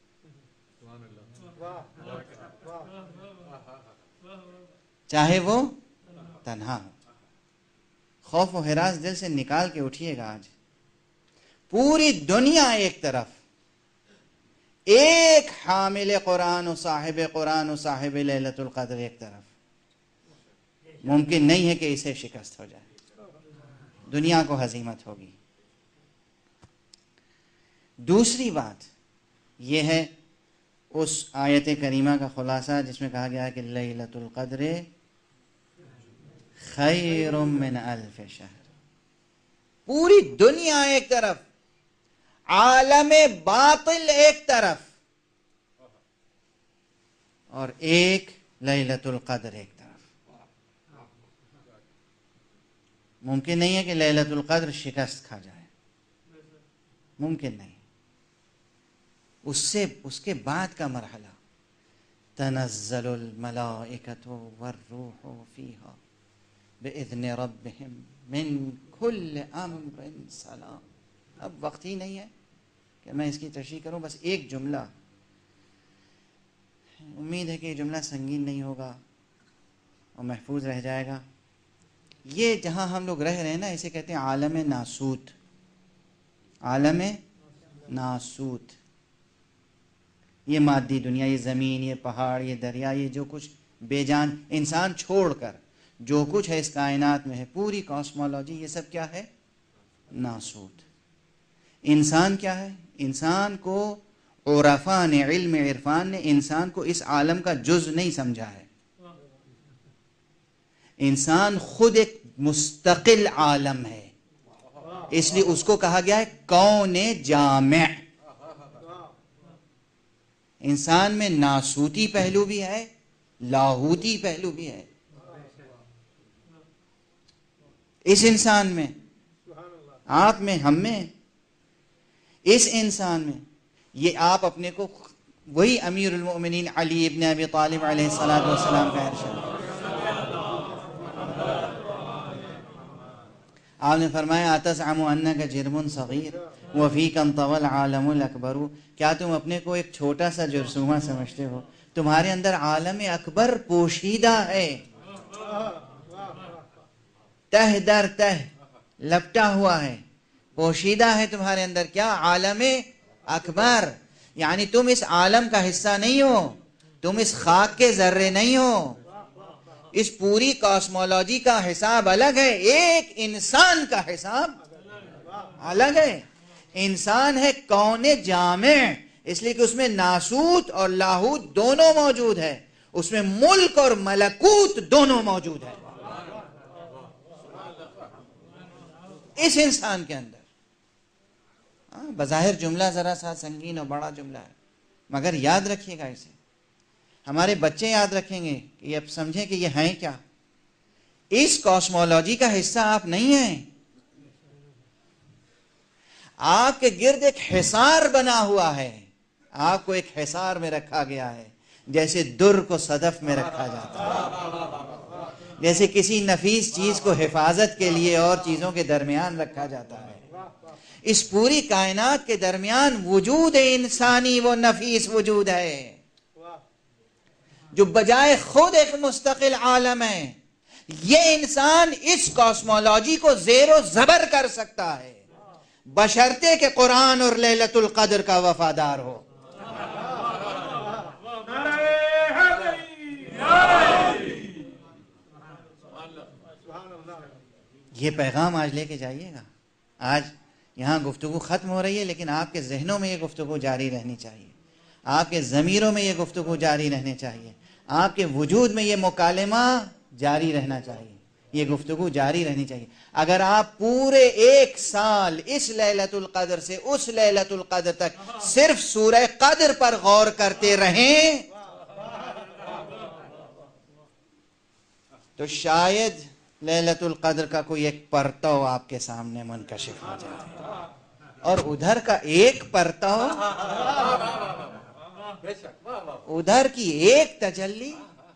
چاہے وہ تنہا ہو. خوف و ہراس دل سے نکال کے اٹھیے گا. آج پوری دنیا ایک طرف، ایک حامل قرآن و صاحب قرآن و صاحب لیلۃ القدر ایک طرف. ممکن نہیں ہے کہ اسے شکست ہو جائے. دنیا کو ہزیمت ہوگی. دوسری بات یہ ہے اس آیت کریمہ کا خلاصہ جس میں کہا گیا ہے کہ لیلۃ القدر خیر من الف شہر. پوری دنیا ایک طرف، عالم باطل ایک طرف، اور ایک لیلۃ القدر ایک طرف. ممکن نہیں ہے کہ لیلۃ القدر شکست کھا جائے. ممکن نہیں. اس سے اس کے بعد کا مرحلہ تنزل الملائکۃ والروح فیہا باذن ربہم من کل امر سلام. اب وقت ہی نہیں ہے کہ میں اس کی تشریح کروں. بس ایک جملہ، امید ہے کہ یہ جملہ سنگین نہیں ہوگا اور محفوظ رہ جائے گا. یہ جہاں ہم لوگ رہ رہے ہیں نا، اسے کہتے ہیں عالم ناسوت. عالم ناسوت. یہ مادی دنیا، یہ زمین، یہ پہاڑ، یہ دریا، یہ جو کچھ بے جان انسان چھوڑ کر جو کچھ ہے اس کائنات میں ہے، پوری کاسمولوجی، یہ سب کیا ہے؟ ناسوت. انسان کیا ہے؟ انسان کو عرفاء نے، علم عرفان نے انسان کو اس عالم کا جز نہیں سمجھا ہے. انسان خود ایک مستقل عالم ہے، اس لیے اس کو کہا گیا ہے کون جامع۔ انسان میں ناسوتی پہلو بھی ہے، لاہوتی پہلو بھی ہے اس انسان میں، آپ میں، ہم میں، اس انسان میں۔ یہ آپ اپنے کو وہی امیر المؤمنین علی ابن ابی طالب علیہ الصلوۃ والسلام کا ارشاد، آپ نے فرمایا اتزعم انک جرم صغیر وفیک انطوى العالم الاکبر، کیا تم اپنے کو ایک چھوٹا سا جرثومہ سمجھتے ہو؟ تمہارے اندر عالم اکبر پوشیدہ ہے، تہ در تہ لپٹا ہوا ہے، پوشیدہ ہے تمہارے اندر کیا؟ عالم اکبر۔ یعنی تم اس عالم کا حصہ نہیں ہو، تم اس خاک کے ذرے نہیں ہو، اس پوری کاسمولوجی کا حساب الگ ہے، ایک انسان کا حساب الگ ہے۔ انسان ہے کون جامع، اس لیے کہ اس میں ناسوت اور لاہوت دونوں موجود ہے، اس میں ملک اور ملکوت دونوں موجود ہے اس انسان کے اندر۔ ہاں بظاہر جملہ ذرا سا سنگین اور بڑا جملہ ہے، مگر یاد رکھیے گا اسے، ہمارے بچے یاد رکھیں گے کہ یہ اب سمجھیں کہ یہ ہیں کیا۔ اس کاسمولوجی کا حصہ آپ نہیں ہیں، آپ کے گرد ایک حصار بنا ہوا ہے، آپ کو ایک حصار میں رکھا گیا ہے، جیسے در کو صدف میں رکھا جاتا ہے، جیسے کسی نفیس چیز کو حفاظت کے لیے اور چیزوں کے درمیان رکھا جاتا ہے۔ اس پوری کائنات کے درمیان وجود انسانی وہ نفیس وجود ہے جو بجائے خود ایک مستقل عالم ہے۔ یہ انسان اس کاسمولوجی کو زیر و زبر کر سکتا ہے بشرطے کہ قرآن اور لیلۃ القدر کا وفادار ہو۔ یہ پیغام آج لے کے جائیے گا۔ آج یہاں گفتگو ختم ہو رہی ہے، لیکن آپ کے ذہنوں میں یہ گفتگو جاری رہنی چاہیے، آپ کے ضمیروں میں یہ گفتگو جاری رہنی چاہیے، آپ کے وجود میں یہ مکالمہ جاری رہنا چاہیے، یہ گفتگو جاری رہنی چاہیے۔ اگر آپ پورے ایک سال اس لیلۃ القدر سے اس لیلۃ القدر تک صرف سورہ قدر پر غور کرتے رہیں تو شاید لیلۃ القدر کا کوئی ایک پرتو آپ کے سامنے منکشف ہو جائے، اور ادھر کا ایک پرتو، ادھر کی ایک تجلی،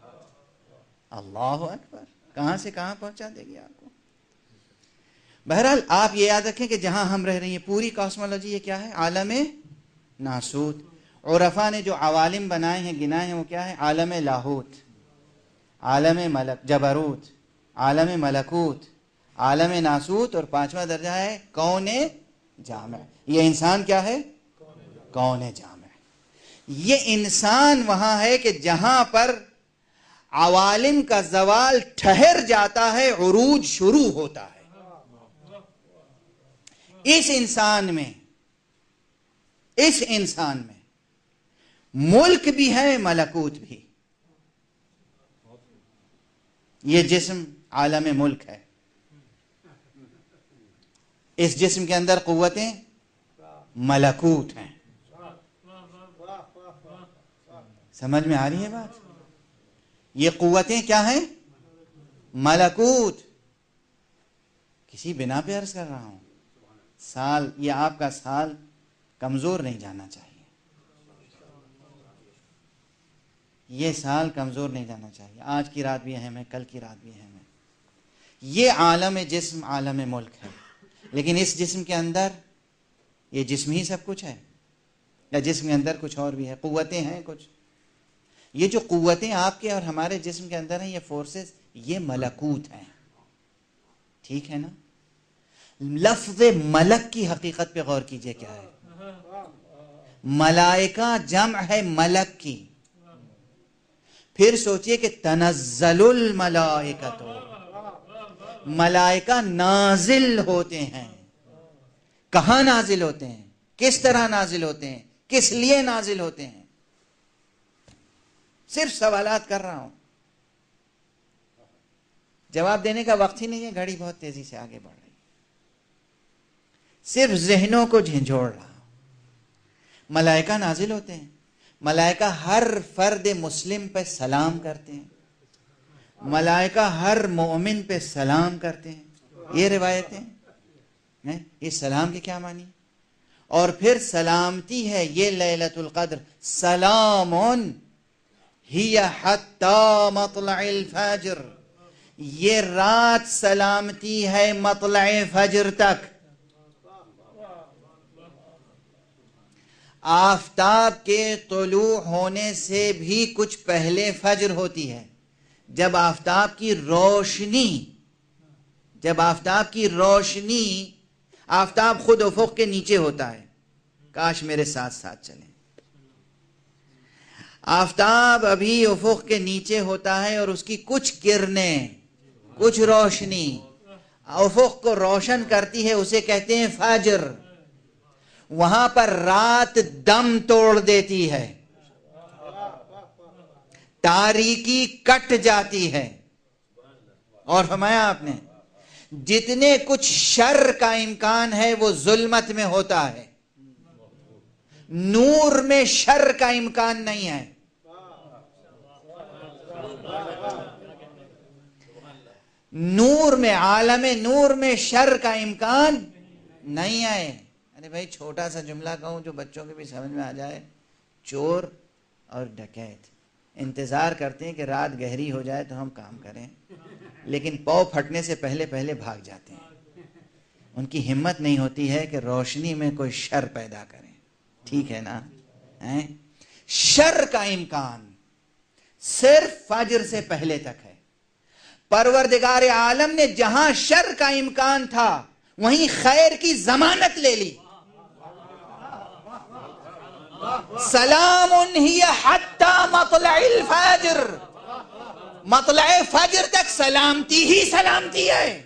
اللہ اکبر، کہاں سے کہاں پہنچا دے گی آپ کو۔ بہرحال آپ یہ یاد رکھیں کہ جہاں ہم رہ رہے ہیں پوری کاسمولوجی یہ کیا ہے؟ عالم ناسوت۔ عرفا نے جو عوالم بنائے ہیں، گنائے ہیں، وہ کیا ہے؟ عالم لاہوت، عالم ملک جبروت، عالم ملکوت، عالم ناسوت، اور پانچواں درجہ ہے کون جامع۔ یہ انسان کیا ہے؟ کون جامع۔ یہ انسان وہاں ہے کہ جہاں پر عوالم کا زوال ٹھہر جاتا ہے، عروج شروع ہوتا ہے۔ اس انسان میں اس انسان میں ملک بھی ہے، ملکوت بھی۔ یہ جسم عالم ملک ہے، اس جسم کے اندر قوتیں ملکوت ہیں۔ سمجھ میں آ رہی ہے بات؟ یہ قوتیں کیا ہیں؟ ملکوت۔ کسی بنا پہ عرض کر رہا ہوں، سال یہ آپ کا سال کمزور نہیں جانا چاہیے، یہ سال کمزور نہیں جانا چاہیے۔ آج کی رات بھی اہم ہے، کل کی رات بھی اہم ہے۔ یہ عالم جسم عالم ملک ہے، لیکن اس جسم کے اندر یہ جسم ہی سب کچھ ہے یا جسم کے اندر کچھ اور بھی ہے؟ قوتیں ہیں کچھ۔ یہ جو قوتیں آپ کے اور ہمارے جسم کے اندر ہیں، یہ فورسز، یہ ملکوت ہیں، ٹھیک ہے نا؟ لفظ ملک کی حقیقت پہ غور کیجئے کیا ہے۔ ملائکہ جمع ہے ملک کی، پھر سوچئے کہ تنزل الملائکۃ، ملائکہ نازل ہوتے ہیں۔ کہاں نازل ہوتے ہیں؟ کس طرح نازل ہوتے ہیں؟ کس لیے نازل ہوتے ہیں؟ صرف سوالات کر رہا ہوں۔ جواب دینے کا وقت ہی نہیں ہے، گھڑی بہت تیزی سے آگے بڑھ رہی، صرف ذہنوں کو جھنجھوڑ رہا۔ ملائکہ نازل ہوتے ہیں، ملائکہ ہر فرد مسلم پہ سلام کرتے ہیں، ملائکہ ہر مومن پہ سلام کرتے ہیں، یہ روایتیں ہیں۔ یہ سلام کے کیا معنی؟ اور پھر سلامتی ہے یہ لیلۃ القدر، سلام ہی حتی مطلع الفجر، یہ رات سلامتی ہے مطلع فجر تک۔ آفتاب کے طلوع ہونے سے بھی کچھ پہلے فجر ہوتی ہے، جب آفتاب کی روشنی جب آفتاب کی روشنی آفتاب خود افق کے نیچے ہوتا ہے، کاش میرے ساتھ ساتھ چلیں۔ آفتاب ابھی افق کے نیچے ہوتا ہے اور اس کی کچھ کرنیں، کچھ روشنی افق کو روشن کرتی ہے، اسے کہتے ہیں فجر۔ وہاں پر رات دم توڑ دیتی ہے، تاریکی کٹ جاتی ہے، اور فرمایا آپ نے جتنے کچھ شر کا امکان ہے وہ ظلمت میں ہوتا ہے، نور میں شر کا امکان نہیں ہے۔ نور میں، عالم نور میں شر کا امکان نہیں ہے۔ ارے بھائی چھوٹا سا جملہ کہوں جو بچوں کے بھی سمجھ میں آ جائے، چور اور ڈکیت انتظار کرتے ہیں کہ رات گہری ہو جائے تو ہم کام کریں، لیکن پاؤں پھٹنے سے پہلے پہلے بھاگ جاتے ہیں۔ ان کی ہمت نہیں ہوتی ہے کہ روشنی میں کوئی شر پیدا کریں، ٹھیک ہے نا؟ شر کا امکان صرف فجر سے پہلے تک ہے۔ پروردگار عالم نے جہاں شر کا امکان تھا وہیں خیر کی ضمانت لے لی۔ سلام ہی حتی مطلع الفجر، مطلع فجر تک سلامتی ہی سلامتی ہے۔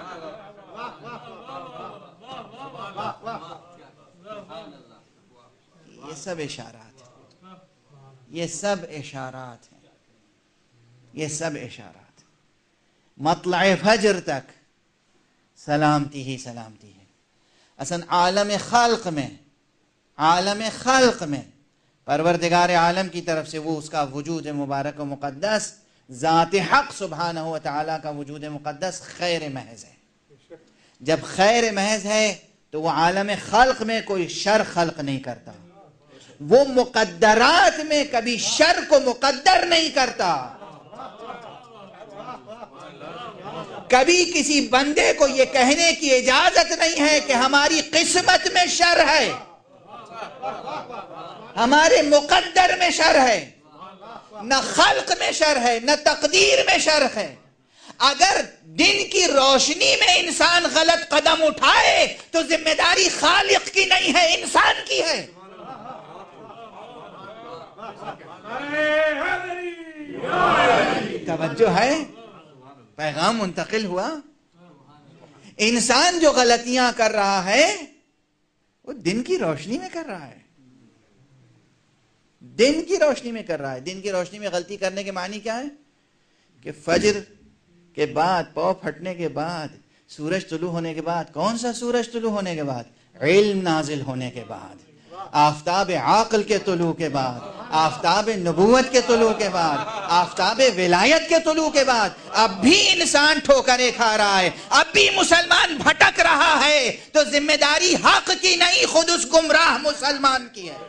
یہ سب اشارات ہیں، یہ سب اشارات ہیں، یہ سب اشارات۔ مطلع فجر تک سلامتی ہی سلامتی ہے۔ اصلا عالم خلق میں عالم خلق میں پروردگار عالم کی طرف سے وہ اس کا وجود مبارک و مقدس، ذات حق سبحانہ و تعالیٰ کا وجود مقدس خیر محض ہے۔ جب خیر محض ہے تو وہ عالم خلق میں کوئی شر خلق نہیں کرتا، وہ مقدرات میں کبھی شر کو مقدر نہیں کرتا۔ کبھی کسی بندے کو یہ کہنے کی اجازت نہیں ہے کہ ہماری قسمت میں شر ہے، ہمارے مقدر میں شر ہے، نہ خلق میں شر ہے، نہ تقدیر میں شر ہے۔ اگر دن کی روشنی میں انسان غلط قدم اٹھائے تو ذمہ داری خالق کی نہیں ہے، انسان کی ہے۔ توجہ ہے؟ پیغام منتقل ہوا؟ انسان جو غلطیاں کر رہا ہے وہ دن کی روشنی میں کر رہا ہے، دن کی روشنی میں کر رہا ہے۔ دن کی روشنی میں غلطی کرنے کے معنی کیا ہے؟ کہ فجر کے بعد، پاؤں پھٹنے کے بعد، سورج طلوع ہونے کے بعد، کون سا سورج طلوع ہونے کے بعد؟ علم نازل ہونے کے بعد، آفتاب عقل کے طلوع کے بعد، آفتاب نبوت کے طلوع کے بعد، آفتاب ولایت کے طلوع کے بعد اب بھی انسان ٹھوکریں کھا رہا ہے، اب بھی مسلمان بھٹک رہا ہے، تو ذمہ داری حق کی نہیں، خود اس گمراہ مسلمان کی ہے۔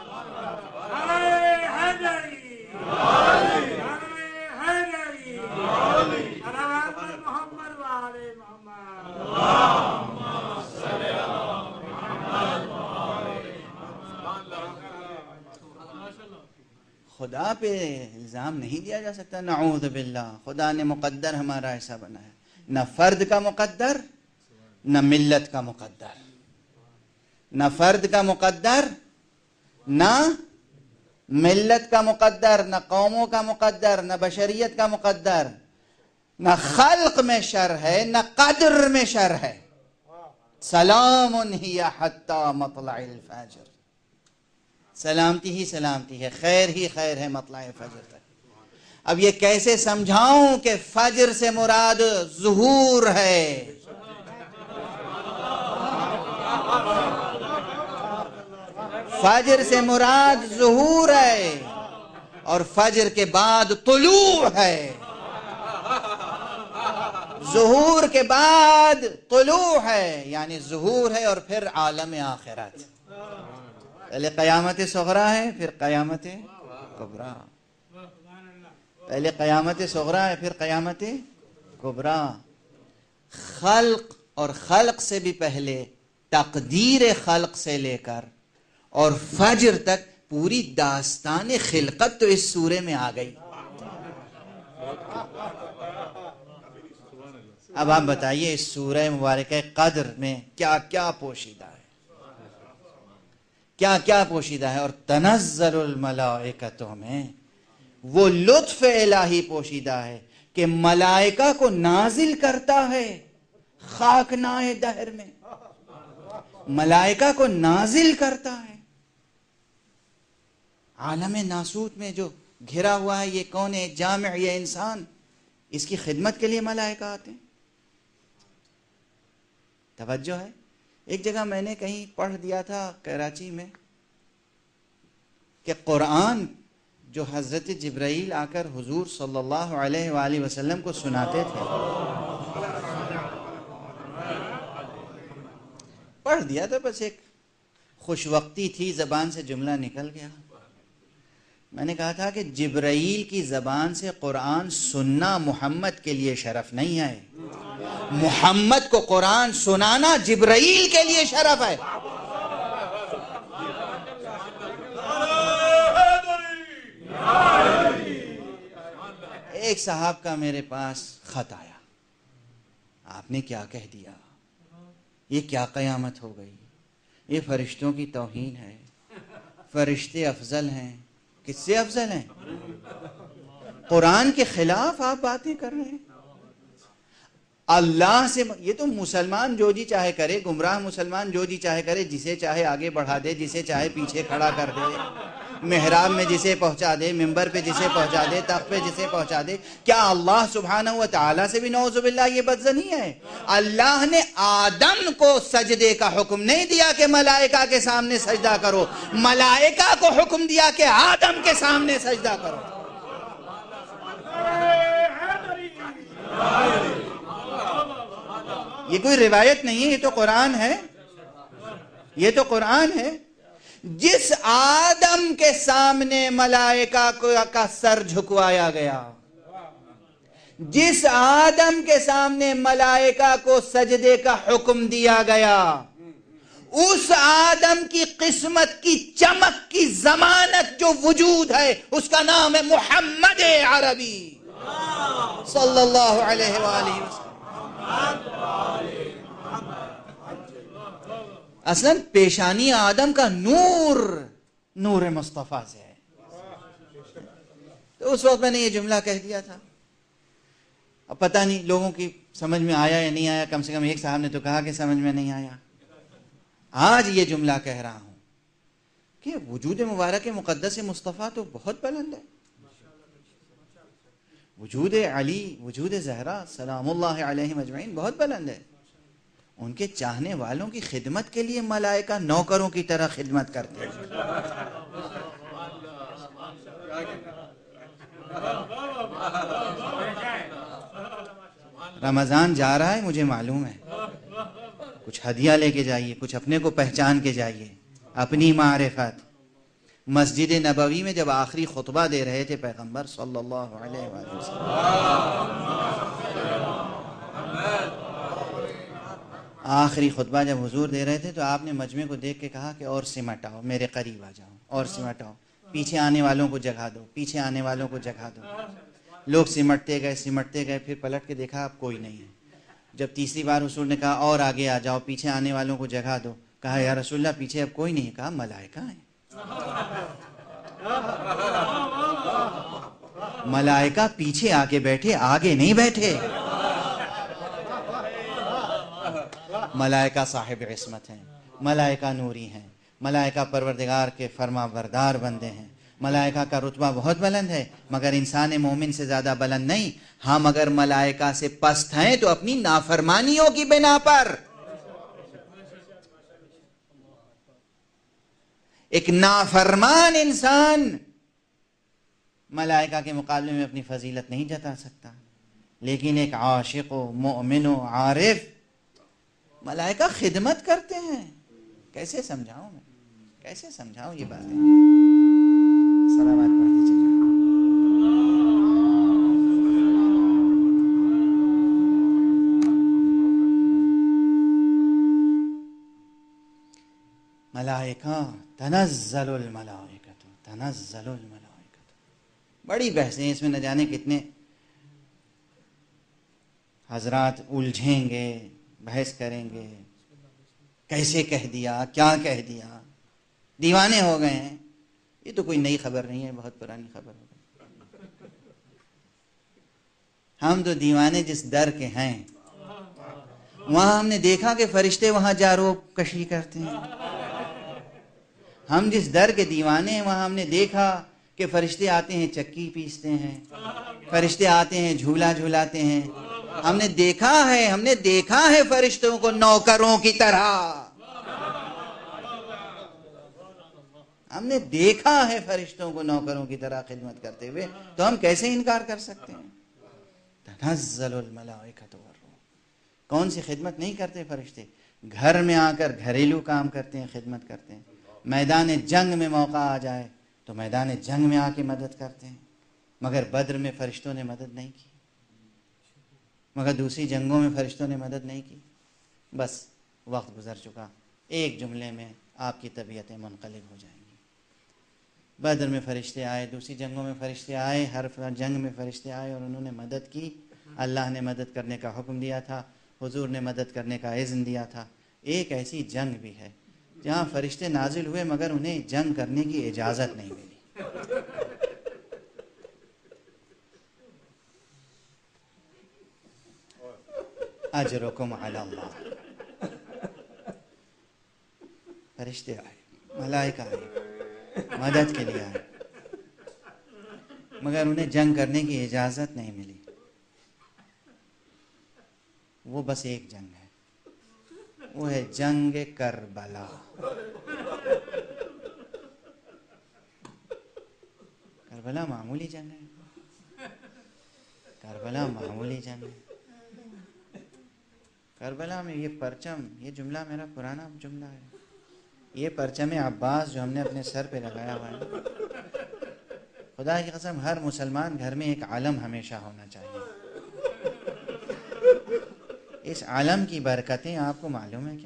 خدا پہ الزام نہیں دیا جا سکتا، نعوذ باللہ۔ خدا نے مقدر ہمارا ایسا بنا ہے، نہ فرد کا مقدر نہ ملت کا مقدر، نہ فرد کا مقدر نہ ملت کا مقدر، نہ قوموں کا مقدر، نہ بشریت کا مقدر، نہ خلق میں شر ہے نہ قدر میں شر ہے۔ سلام ہی حتی مطلع الفجر، سلامتی ہی سلامتی ہے، خیر ہی خیر ہے مطلع فجر تک۔ اب یہ کیسے سمجھاؤں کہ فجر سے مراد ظہور ہے؟ فجر سے مراد ظہور ہے اور فجر کے بعد طلوع ہے. ظہور کے بعد طلوع ہے یعنی ظہور ہے اور پھر عالم آخرت. پہلے قیامت صغریٰ ہے پھر قیامت کبریٰ. پہلے قیامت صغریٰ ہے پھر قیامت کبریٰ. خلق اور خلق سے بھی پہلے تقدیر خلق سے لے کر اور فجر تک پوری داستان خلقت تو اس سورے میں آ گئی. اب آپ بتائیے اس سورہ مبارکہ قدر میں کیا کیا پوشیدہ ہے، کیا کیا پوشیدہ ہے. اور تنزل الملائکۃ میں وہ لطف الہی پوشیدہ ہے کہ ملائکہ کو نازل کرتا ہے خاکنائے دہر میں. ملائکہ کو نازل کرتا ہے. عالم ناسوت میں جو گھرا ہوا ہے یہ کون ہے؟ جامع، یہ انسان، اس کی خدمت کے لیے ملائکہ آتے ہیں. توجہ ہے. ایک جگہ میں نے کہیں پڑھ دیا تھا کراچی میں کہ قرآن جو حضرت جبرائیل آ کر حضور صلی اللہ علیہ وآلہ وسلم کو سناتے تھے، پڑھ دیا تھا، بس ایک خوش وقتی تھی، زبان سے جملہ نکل گیا. میں نے کہا تھا کہ جبرائیل کی زبان سے قرآن سننا محمد کے لیے شرف نہیں ہے، محمد کو قرآن سنانا جبرائیل کے لیے شرف ہے. ایک صاحب کا میرے پاس خط آیا، آپ نے کیا کہہ دیا، یہ کیا قیامت ہو گئی، یہ فرشتوں کی توہین ہے، فرشتے افضل ہیں. کس سے افضل ہیں؟ قرآن کے خلاف آپ باتیں کر رہے ہیں. اللہ سے یہ تو مسلمان جو جی چاہے کرے، گمراہ مسلمان جو جی چاہے کرے، جسے چاہے آگے بڑھا دے، جسے چاہے پیچھے کھڑا کر دے، محراب میں جسے پہنچا دے، ممبر پہ جسے پہنچا دے، تخت پہ جسے پہنچا دے. کیا اللہ سبحانہ و تعالیٰ سے بھی نعوذ باللہ یہ بدظنی ہے؟ اللہ نے آدم کو سجدے کا حکم نہیں دیا کہ ملائکہ کے سامنے سجدہ کرو، ملائکہ کو حکم دیا کہ آدم کے سامنے سجدہ کرو. یہ کوئی روایت نہیں ہے، یہ تو قرآن ہے، یہ تو قرآن ہے. جس آدم کے سامنے ملائکہ کا سر جھکوایا گیا، جس آدم کے سامنے ملائکہ کو سجدے کا حکم دیا گیا، اس آدم کی قسمت کی چمک کی ضمانت جو وجود ہے اس کا نام ہے محمد عربی صلی اللہ علیہ وآلہ وسلم. اصلاً پیشانی آدم کا نور نور مصطفیٰ سے ہے. تو اس وقت میں نے یہ جملہ کہہ دیا تھا. اب پتہ نہیں لوگوں کی سمجھ میں آیا یا نہیں آیا، کم سے کم ایک صاحب نے تو کہا کہ سمجھ میں نہیں آیا. آج یہ جملہ کہہ رہا ہوں کہ وجود مبارک مقدس مصطفیٰ تو بہت بلند ہے. وجود علی، وجود زہرا سلام اللہ علیہم اجمعین بہت بلند ہے. ان کے چاہنے والوں کی خدمت کے لیے ملائکہ نوکروں کی طرح خدمت کرتے ہیں. رمضان جا رہا ہے، مجھے معلوم ہے، کچھ ہدیہ لے کے جائیے، کچھ اپنے کو پہچان کے جائیے، اپنی معرفت. مسجد نبوی میں جب آخری خطبہ دے رہے تھے پیغمبر صلی اللہ علیہ وآلہ وسلم، آخری خطبہ جب حضور دے رہے تھے تو آپ نے مجمع کو دیکھ کے کہا کہ اور سمٹ آؤ، میرے قریب آ جاؤ، اور سمٹ آؤ، پیچھے آنے والوں کو جگہ دو، پیچھے آنے والوں کو جگہ دو. لوگ سمٹتے گئے سمٹتے گئے پھر پلٹ کے دیکھا اب کوئی نہیں ہے. جب تیسری بار حضور نے کہا اور آگے آ جاؤ، پیچھے آنے والوں کو جگہ دو. کہا یا رسول اللہ پیچھے اب کوئی نہیں ہے. کہا ملائکہ ہیں. ملائکہ پیچھے آ کے بیٹھے، آگے نہیں بیٹھے. ملائکہ صاحب عصمت ہیں، ملائکہ نوری ہیں، ملائکہ پروردگار کے فرما بردار بندے ہیں، ملائکہ کا رتبہ بہت بلند ہے مگر انسان مومن سے زیادہ بلند نہیں. ہم اگر ملائکہ سے پست ہیں تو اپنی نافرمانیوں کی بنا پر. ایک نافرمان انسان ملائکہ کے مقابلے میں اپنی فضیلت نہیں جتا سکتا، لیکن ایک عاشق و مؤمن و عارف ملائکہ خدمت کرتے ہیں. کیسے سمجھاؤں میں، کیسے سمجھاؤں یہ باتیں. سلامات پڑھ دیجیے. ملائکہ تنزل الملائکۃ تنزل الملائکۃ. بڑی بحثیں اس میں، نہ جانے کتنے حضرات الجھیں گے، بحث کریں گے. کیسے کہہ دیا، کیا کہہ دیا، دیوانے ہو گئے ہیں. یہ تو کوئی نئی خبر نہیں ہے، بہت پرانی خبر ہو گئی. ہم تو دیوانے جس در کے ہیں وہاں ہم نے دیکھا کہ فرشتے وہاں جارو کشی کرتے ہیں. ہم جس در کے دیوانے ہیں وہاں ہم نے دیکھا کہ فرشتے آتے ہیں چکی پیستے ہیں، فرشتے آتے ہیں جھولا جھولاتے ہیں. ہم نے دیکھا ہے، ہم نے دیکھا ہے فرشتوں کو نوکروں کی طرح. ہم نے دیکھا ہے فرشتوں کو نوکروں کی طرح خدمت کرتے ہوئے، تو ہم کیسے انکار کر سکتے ہیں. تنزل الملائکۃ والروح. کون سی خدمت نہیں کرتے فرشتے؟ گھر میں آ کر گھریلو کام کرتے ہیں، خدمت کرتے ہیں. میدان جنگ میں موقع آ جائے تو میدان جنگ میں آ کے مدد کرتے ہیں. مگر بدر میں فرشتوں نے مدد نہیں کی، مگر دوسری جنگوں میں فرشتوں نے مدد نہیں کی. بس وقت گزر چکا. ایک جملے میں آپ کی طبیعتیں منقلب ہو جائیں گی. بدر میں فرشتے آئے، دوسری جنگوں میں فرشتے آئے، ہر جنگ میں فرشتے آئے اور انہوں نے مدد کی. اللہ نے مدد کرنے کا حکم دیا تھا، حضور نے مدد کرنے کا اذن دیا تھا. ایک ایسی جنگ بھی ہے جہاں فرشتے نازل ہوئے مگر انہیں جنگ کرنے کی اجازت نہیں ملی. اجرکم علی اللہ. فرشتے آئے، ملائکہ آئے، مدد کے لیے آئے، مگر انہیں جنگ کرنے کی اجازت نہیں ملی. وہ بس ایک جنگ ہے، وہ ہے جنگ کربلا. کربلا معمولی جنگ ہے، کربلا معمولی جنگ ہے. کربلا میں یہ پرچم، یہ جملہ میرا پرانا جملہ ہے، یہ پرچم عباس جو ہم نے اپنے سر پہ لگایا ہوا ہے، خدا کی قسم ہر مسلمان گھر میں ایک علم ہمیشہ ہونا چاہیے. اس علم کی برکتیں آپ کو معلوم ہے کیا؟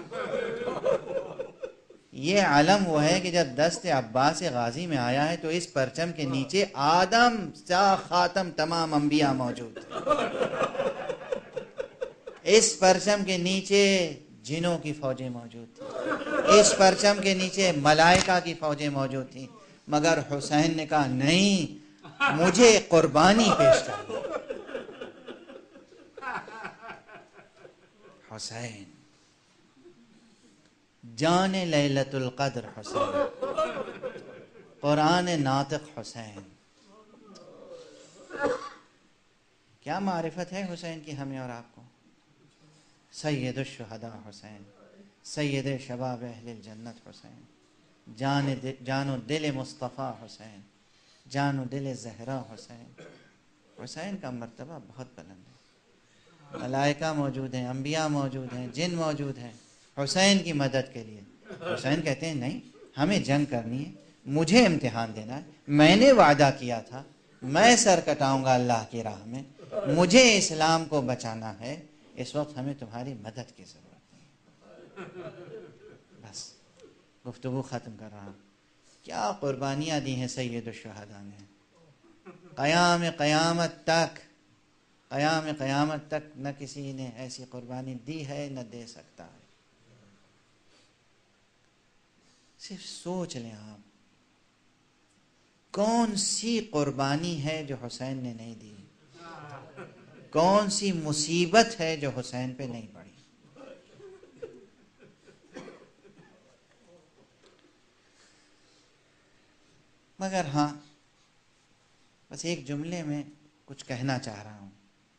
یہ علم وہ ہے کہ جب دست عباس غازی میں آیا ہے تو اس پرچم کے نیچے آدم سے خاتم تمام انبیاء موجود تھے. اس پرچم کے نیچے جنوں کی فوجیں موجود تھیں، اس پرچم کے نیچے ملائکہ کی فوجیں موجود تھیں. مگر حسین نے کہا نہیں، مجھے قربانی پیش کرنا. حسین جان لیلۃ القدر حسین، قرآن ناطق حسین. کیا معرفت ہے حسین کی ہمیں اور آپ کو. سید الشہداء حسین، سید شباب اہل الجنت حسین، جان جان و دل مصطفیٰ حسین، جان و دل زہرا حسین. حسین کا مرتبہ بہت بلند ہے. ملائکہ موجود ہیں، انبیاء موجود ہیں، جن موجود ہیں حسین کی مدد کے لیے. حسین کہتے ہیں نہیں، ہمیں جنگ کرنی ہے، مجھے امتحان دینا ہے. میں نے وعدہ کیا تھا میں سر کٹاؤں گا اللہ کی راہ میں، مجھے اسلام کو بچانا ہے. اس وقت ہمیں تمہاری مدد کی ضرورت ہے. بس گفتگو ختم کر رہا ہوں. کیا قربانیاں دی ہیں سید الشہداء نے. قیام قیامت تک، قیام قیامت تک نہ کسی نے ایسی قربانی دی ہے نہ دے سکتا ہے. صرف سوچ لیں آپ، کون سی قربانی ہے جو حسین نے نہیں دی، کون سی مصیبت ہے جو حسین پہ نہیں پڑی. مگر ہاں بس ایک جملے میں کچھ کہنا چاہ رہا ہوں.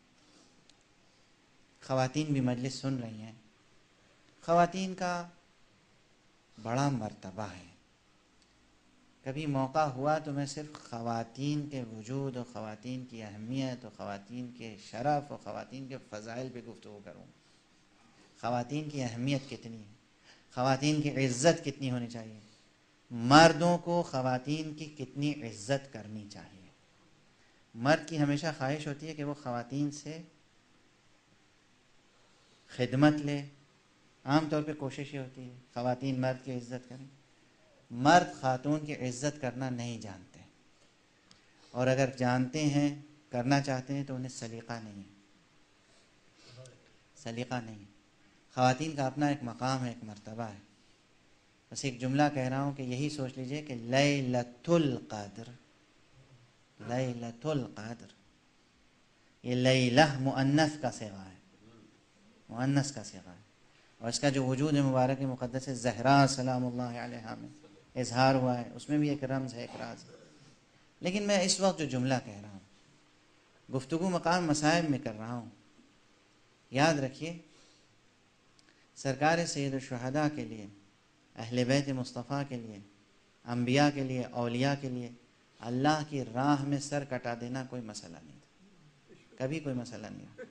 خواتین بھی مجلس سن رہی ہیں. خواتین کا بڑا مرتبہ ہے. کبھی موقع ہوا تو میں صرف خواتین کے وجود اور خواتین کی اہمیت اور خواتین کے شرف اور خواتین کے فضائل پہ گفتگو کروں. خواتین کی اہمیت کتنی ہے, خواتین کی عزت کتنی ہونی چاہیے, مردوں کو خواتین کی کتنی عزت کرنی چاہیے. مرد کی ہمیشہ خواہش ہوتی ہے کہ وہ خواتین سے خدمت لے, عام طور پہ کوشش یہ ہوتی ہے خواتین مرد کی عزت کریں. مرد خاتون کی عزت کرنا نہیں جانتے, اور اگر جانتے ہیں کرنا چاہتے ہیں تو انہیں سلیقہ نہیں ہے, سلیقہ نہیں ہے. خواتین کا اپنا ایک مقام ہے, ایک مرتبہ ہے. بس ایک جملہ کہہ رہا ہوں کہ یہی سوچ لیجئے کہ لیلۃ القدر, لیلۃ القدر, یہ لیلہ مؤنث کا صیغہ ہے, مؤنث کا صیغہ ہے, اور اس کا جو وجود مبارک مقدس زہرا سلام اللہ علیہا میں اظہار ہوا ہے, اس میں بھی ایک رمز ہے, ایک راز ہے. لیکن میں اس وقت جو جملہ کہہ رہا ہوں گفتگو مقام مصائب میں کر رہا ہوں. یاد رکھیے سرکار سید الشہداء کے لیے, اہل بیت مصطفیٰ کے لیے, انبیاء کے لیے, اولیاء کے لیے اللہ کی راہ میں سر کٹا دینا کوئی مسئلہ نہیں تھا, کبھی کوئی مسئلہ نہیں تھا.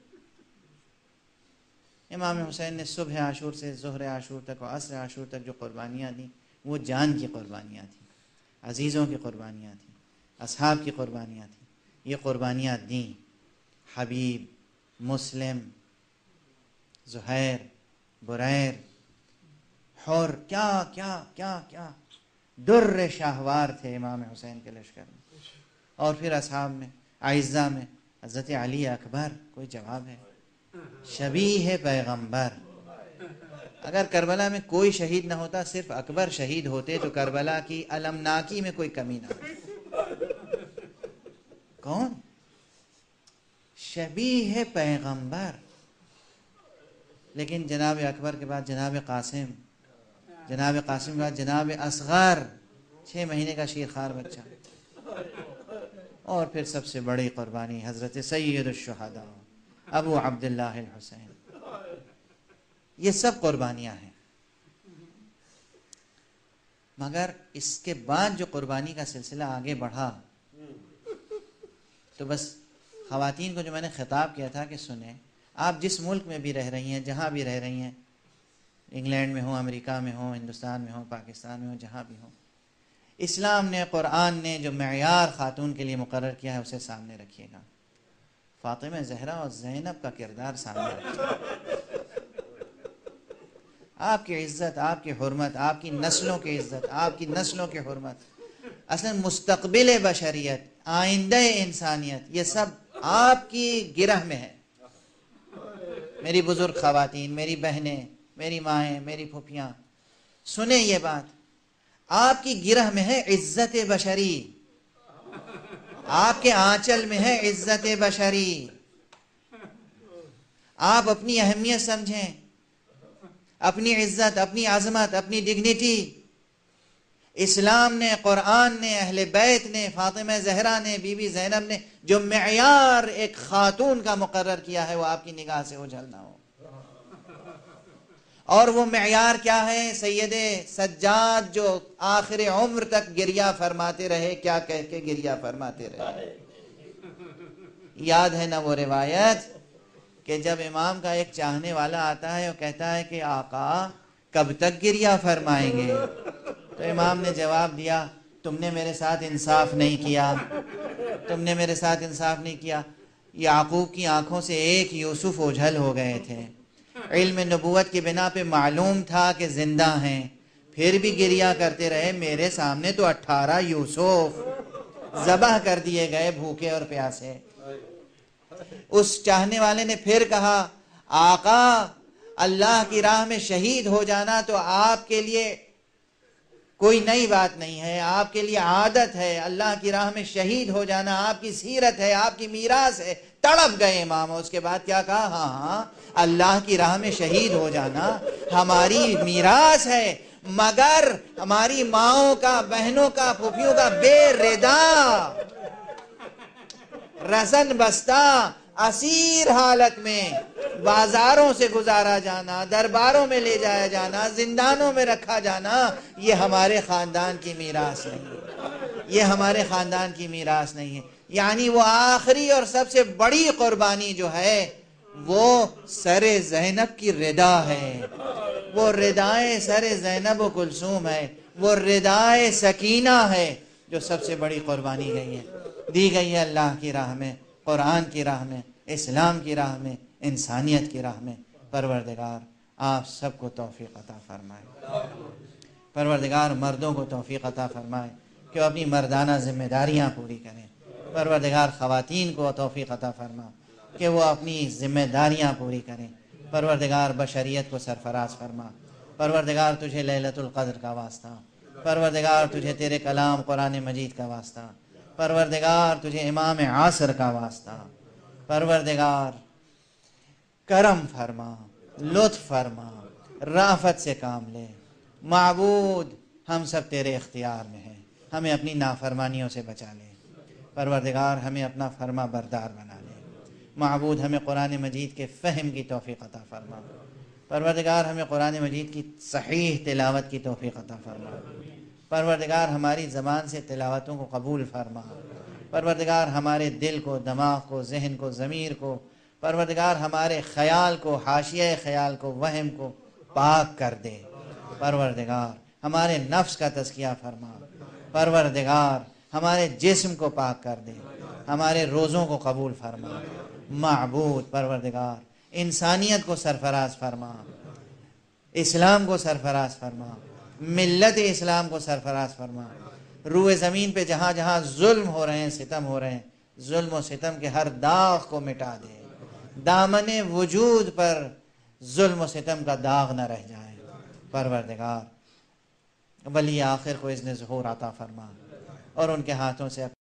امام حسین نے صبح عاشور سے ظہر عاشور تک اور عصر عاشور تک جو قربانیاں دیں وہ جان کی قربانیاں تھیں, عزیزوں کی قربانیاں تھیں, اصحاب کی قربانیاں تھیں. یہ قربانیاں دیں. حبیب, مسلم, زہیر, بریر, حور, کیا کیا کیا کیا در شاہوار تھے امام حسین کے لشکر میں. اور پھر اصحاب میں, اعزاء میں حضرت علی اکبر, کوئی جواب ہے, شبیہ ہے پیغمبر. اگر کربلا میں کوئی شہید نہ ہوتا, صرف اکبر شہید ہوتے تو کربلا کی المناکی میں کوئی کمی نہ ہوتی. کون؟ شبیہ ہے پیغمبر. لیکن جناب اکبر کے بعد جناب قاسم, جناب قاسم کے بعد جناب اصغر, چھ مہینے کا شیرخوار بچہ, اور پھر سب سے بڑی قربانی حضرت سید الشہداء ابو عبداللہ الحسین. یہ سب قربانیاں ہیں. مگر اس کے بعد جو قربانی کا سلسلہ آگے بڑھا تو بس خواتین کو جو میں نے خطاب کیا تھا کہ سنیں, آپ جس ملک میں بھی رہ رہی ہیں, جہاں بھی رہ رہی ہیں, انگلینڈ میں ہوں, امریکہ میں ہوں, ہندوستان میں ہوں, پاکستان میں ہوں, جہاں بھی ہوں, اسلام نے, قرآن نے جو معیار خاتون کے لیے مقرر کیا ہے اسے سامنے رکھیے گا. فاطمہ زہرا اور زینب کا کردار سامنے رکھیے گا. آپ کی عزت, آپ کی حرمت, آپ کی نسلوں کی عزت, آپ کی نسلوں کی حرمت, اصلا مستقبل بشریت, آئندہ انسانیت, یہ سب آپ کی گرہ میں ہے. میری بزرگ خواتین, میری بہنیں, میری مائیں, میری پھوپھیاں, سنیں یہ بات, آپ کی گرہ میں ہے عزت بشری, آپ کے آنچل میں ہے عزت بشری. آپ اپنی اہمیت سمجھیں, اپنی عزت, اپنی عظمت, اپنی ڈگنیٹی. اسلام نے, قرآن نے, اہل بیت نے, فاطمہ زہرا نے, بی بی زینب نے جو معیار ایک خاتون کا مقرر کیا ہے وہ آپ کی نگاہ سے اوجھل نہ ہو. اور وہ معیار کیا ہے؟ سید سجاد جو آخر عمر تک گریہ فرماتے رہے, کیا کہہ کے گریہ فرماتے رہے. یاد ہے نا وہ روایت کہ جب امام کا ایک چاہنے والا آتا ہے اور کہتا ہے کہ آقا کب تک گریہ فرمائیں گے, تو امام نے جواب دیا, تم نے میرے ساتھ انصاف نہیں کیا, تم نے میرے ساتھ انصاف نہیں کیا. یعقوب کی آنکھوں سے ایک یوسف اوجھل ہو گئے تھے, علم نبوت کی بنا پہ معلوم تھا کہ زندہ ہیں, پھر بھی گریہ کرتے رہے. میرے سامنے تو اٹھارہ یوسف ذبح کر دیے گئے بھوکے اور پیاسے. اس چاہنے والے نے پھر کہا, آقا اللہ کی راہ میں شہید ہو جانا تو آپ کے لیے کوئی نئی بات نہیں ہے, آپ کے لیے عادت ہے. اللہ کی راہ میں شہید ہو جانا آپ کی سیرت ہے, آپ کی میراث ہے. تڑپ گئے امام. اس کے بعد کیا کہا, ہاں ہاں اللہ کی راہ میں شہید ہو جانا ہماری میراث ہے. مگر ہماری ماؤں کا، بہنوں کا، پھوپھیوں کا بے ردا، رزن بستہ، اسیر حالت میں بازاروں سے گزارا جانا، درباروں میں لے جایا جانا، زندانوں میں رکھا جانا، یہ ہمارے خاندان کی میراث نہیں ہے، یہ ہمارے خاندان کی میراث نہیں ہے۔ یعنی وہ آخری اور سب سے بڑی قربانی جو ہے وہ سر زینب کی ردا ہے، وہ ردائے سر زینب و کلثوم ہے، وہ ردائے سکینہ ہے جو سب سے بڑی قربانی گئی ہے، دی گئی ہے اللہ کی راہ میں، قرآن کی راہ میں، اسلام کی راہ میں، انسانیت کی راہ میں۔ پروردگار آپ سب کو توفیق عطا فرمائے، پروردگار مردوں کو توفیق عطا فرمائے کہ وہ اپنی مردانہ ذمہ داریاں پوری کریں، پروردگار خواتین کو توفیق عطا فرما کہ وہ اپنی ذمہ داریاں پوری کریں، پروردگار بشریت کو سرفراز فرما، پروردگار تجھے لیلۃ القدر کا واسطہ، پروردگار تجھے تیرے کلام قرآن مجید کا واسطہ، پروردگار تجھے امام عصر کا واسطہ، پروردگار کرم فرما، لطف فرما، رافت سے کام لے۔ معبود ہم سب تیرے اختیار میں ہیں، ہمیں اپنی نافرمانیوں سے بچا لے، پروردگار ہمیں اپنا فرما بردار بنا لے۔ معبود ہمیں قرآن مجید کے فہم کی توفیق عطا فرما، پروردگار ہمیں قرآن مجید کی صحیح تلاوت کی توفیق عطا فرما، پروردگار ہماری زبان سے تلاوتوں کو قبول فرما، پروردگار ہمارے دل کو، دماغ کو، ذہن کو، ضمیر کو، پروردگار ہمارے خیال کو، حاشیہ خیال کو، وہم کو پاک کر دے، پروردگار ہمارے نفس کا تزکیہ فرما، پروردگار ہمارے جسم کو پاک کر دے، ہمارے روزوں کو قبول فرما۔ معبود پروردگار انسانیت کو سرفراز فرما، اسلام کو سرفراز فرما، ملت اسلام کو سرفراز فرما۔ روئے زمین پہ جہاں جہاں ظلم ہو رہے ہیں، ستم ہو رہے ہیں، ظلم و ستم کے ہر داغ کو مٹا دے، دامن وجود پر ظلم و ستم کا داغ نہ رہ جائے، پروردگار ولی آخر کو اذن ظہور عطا فرما اور ان کے ہاتھوں سے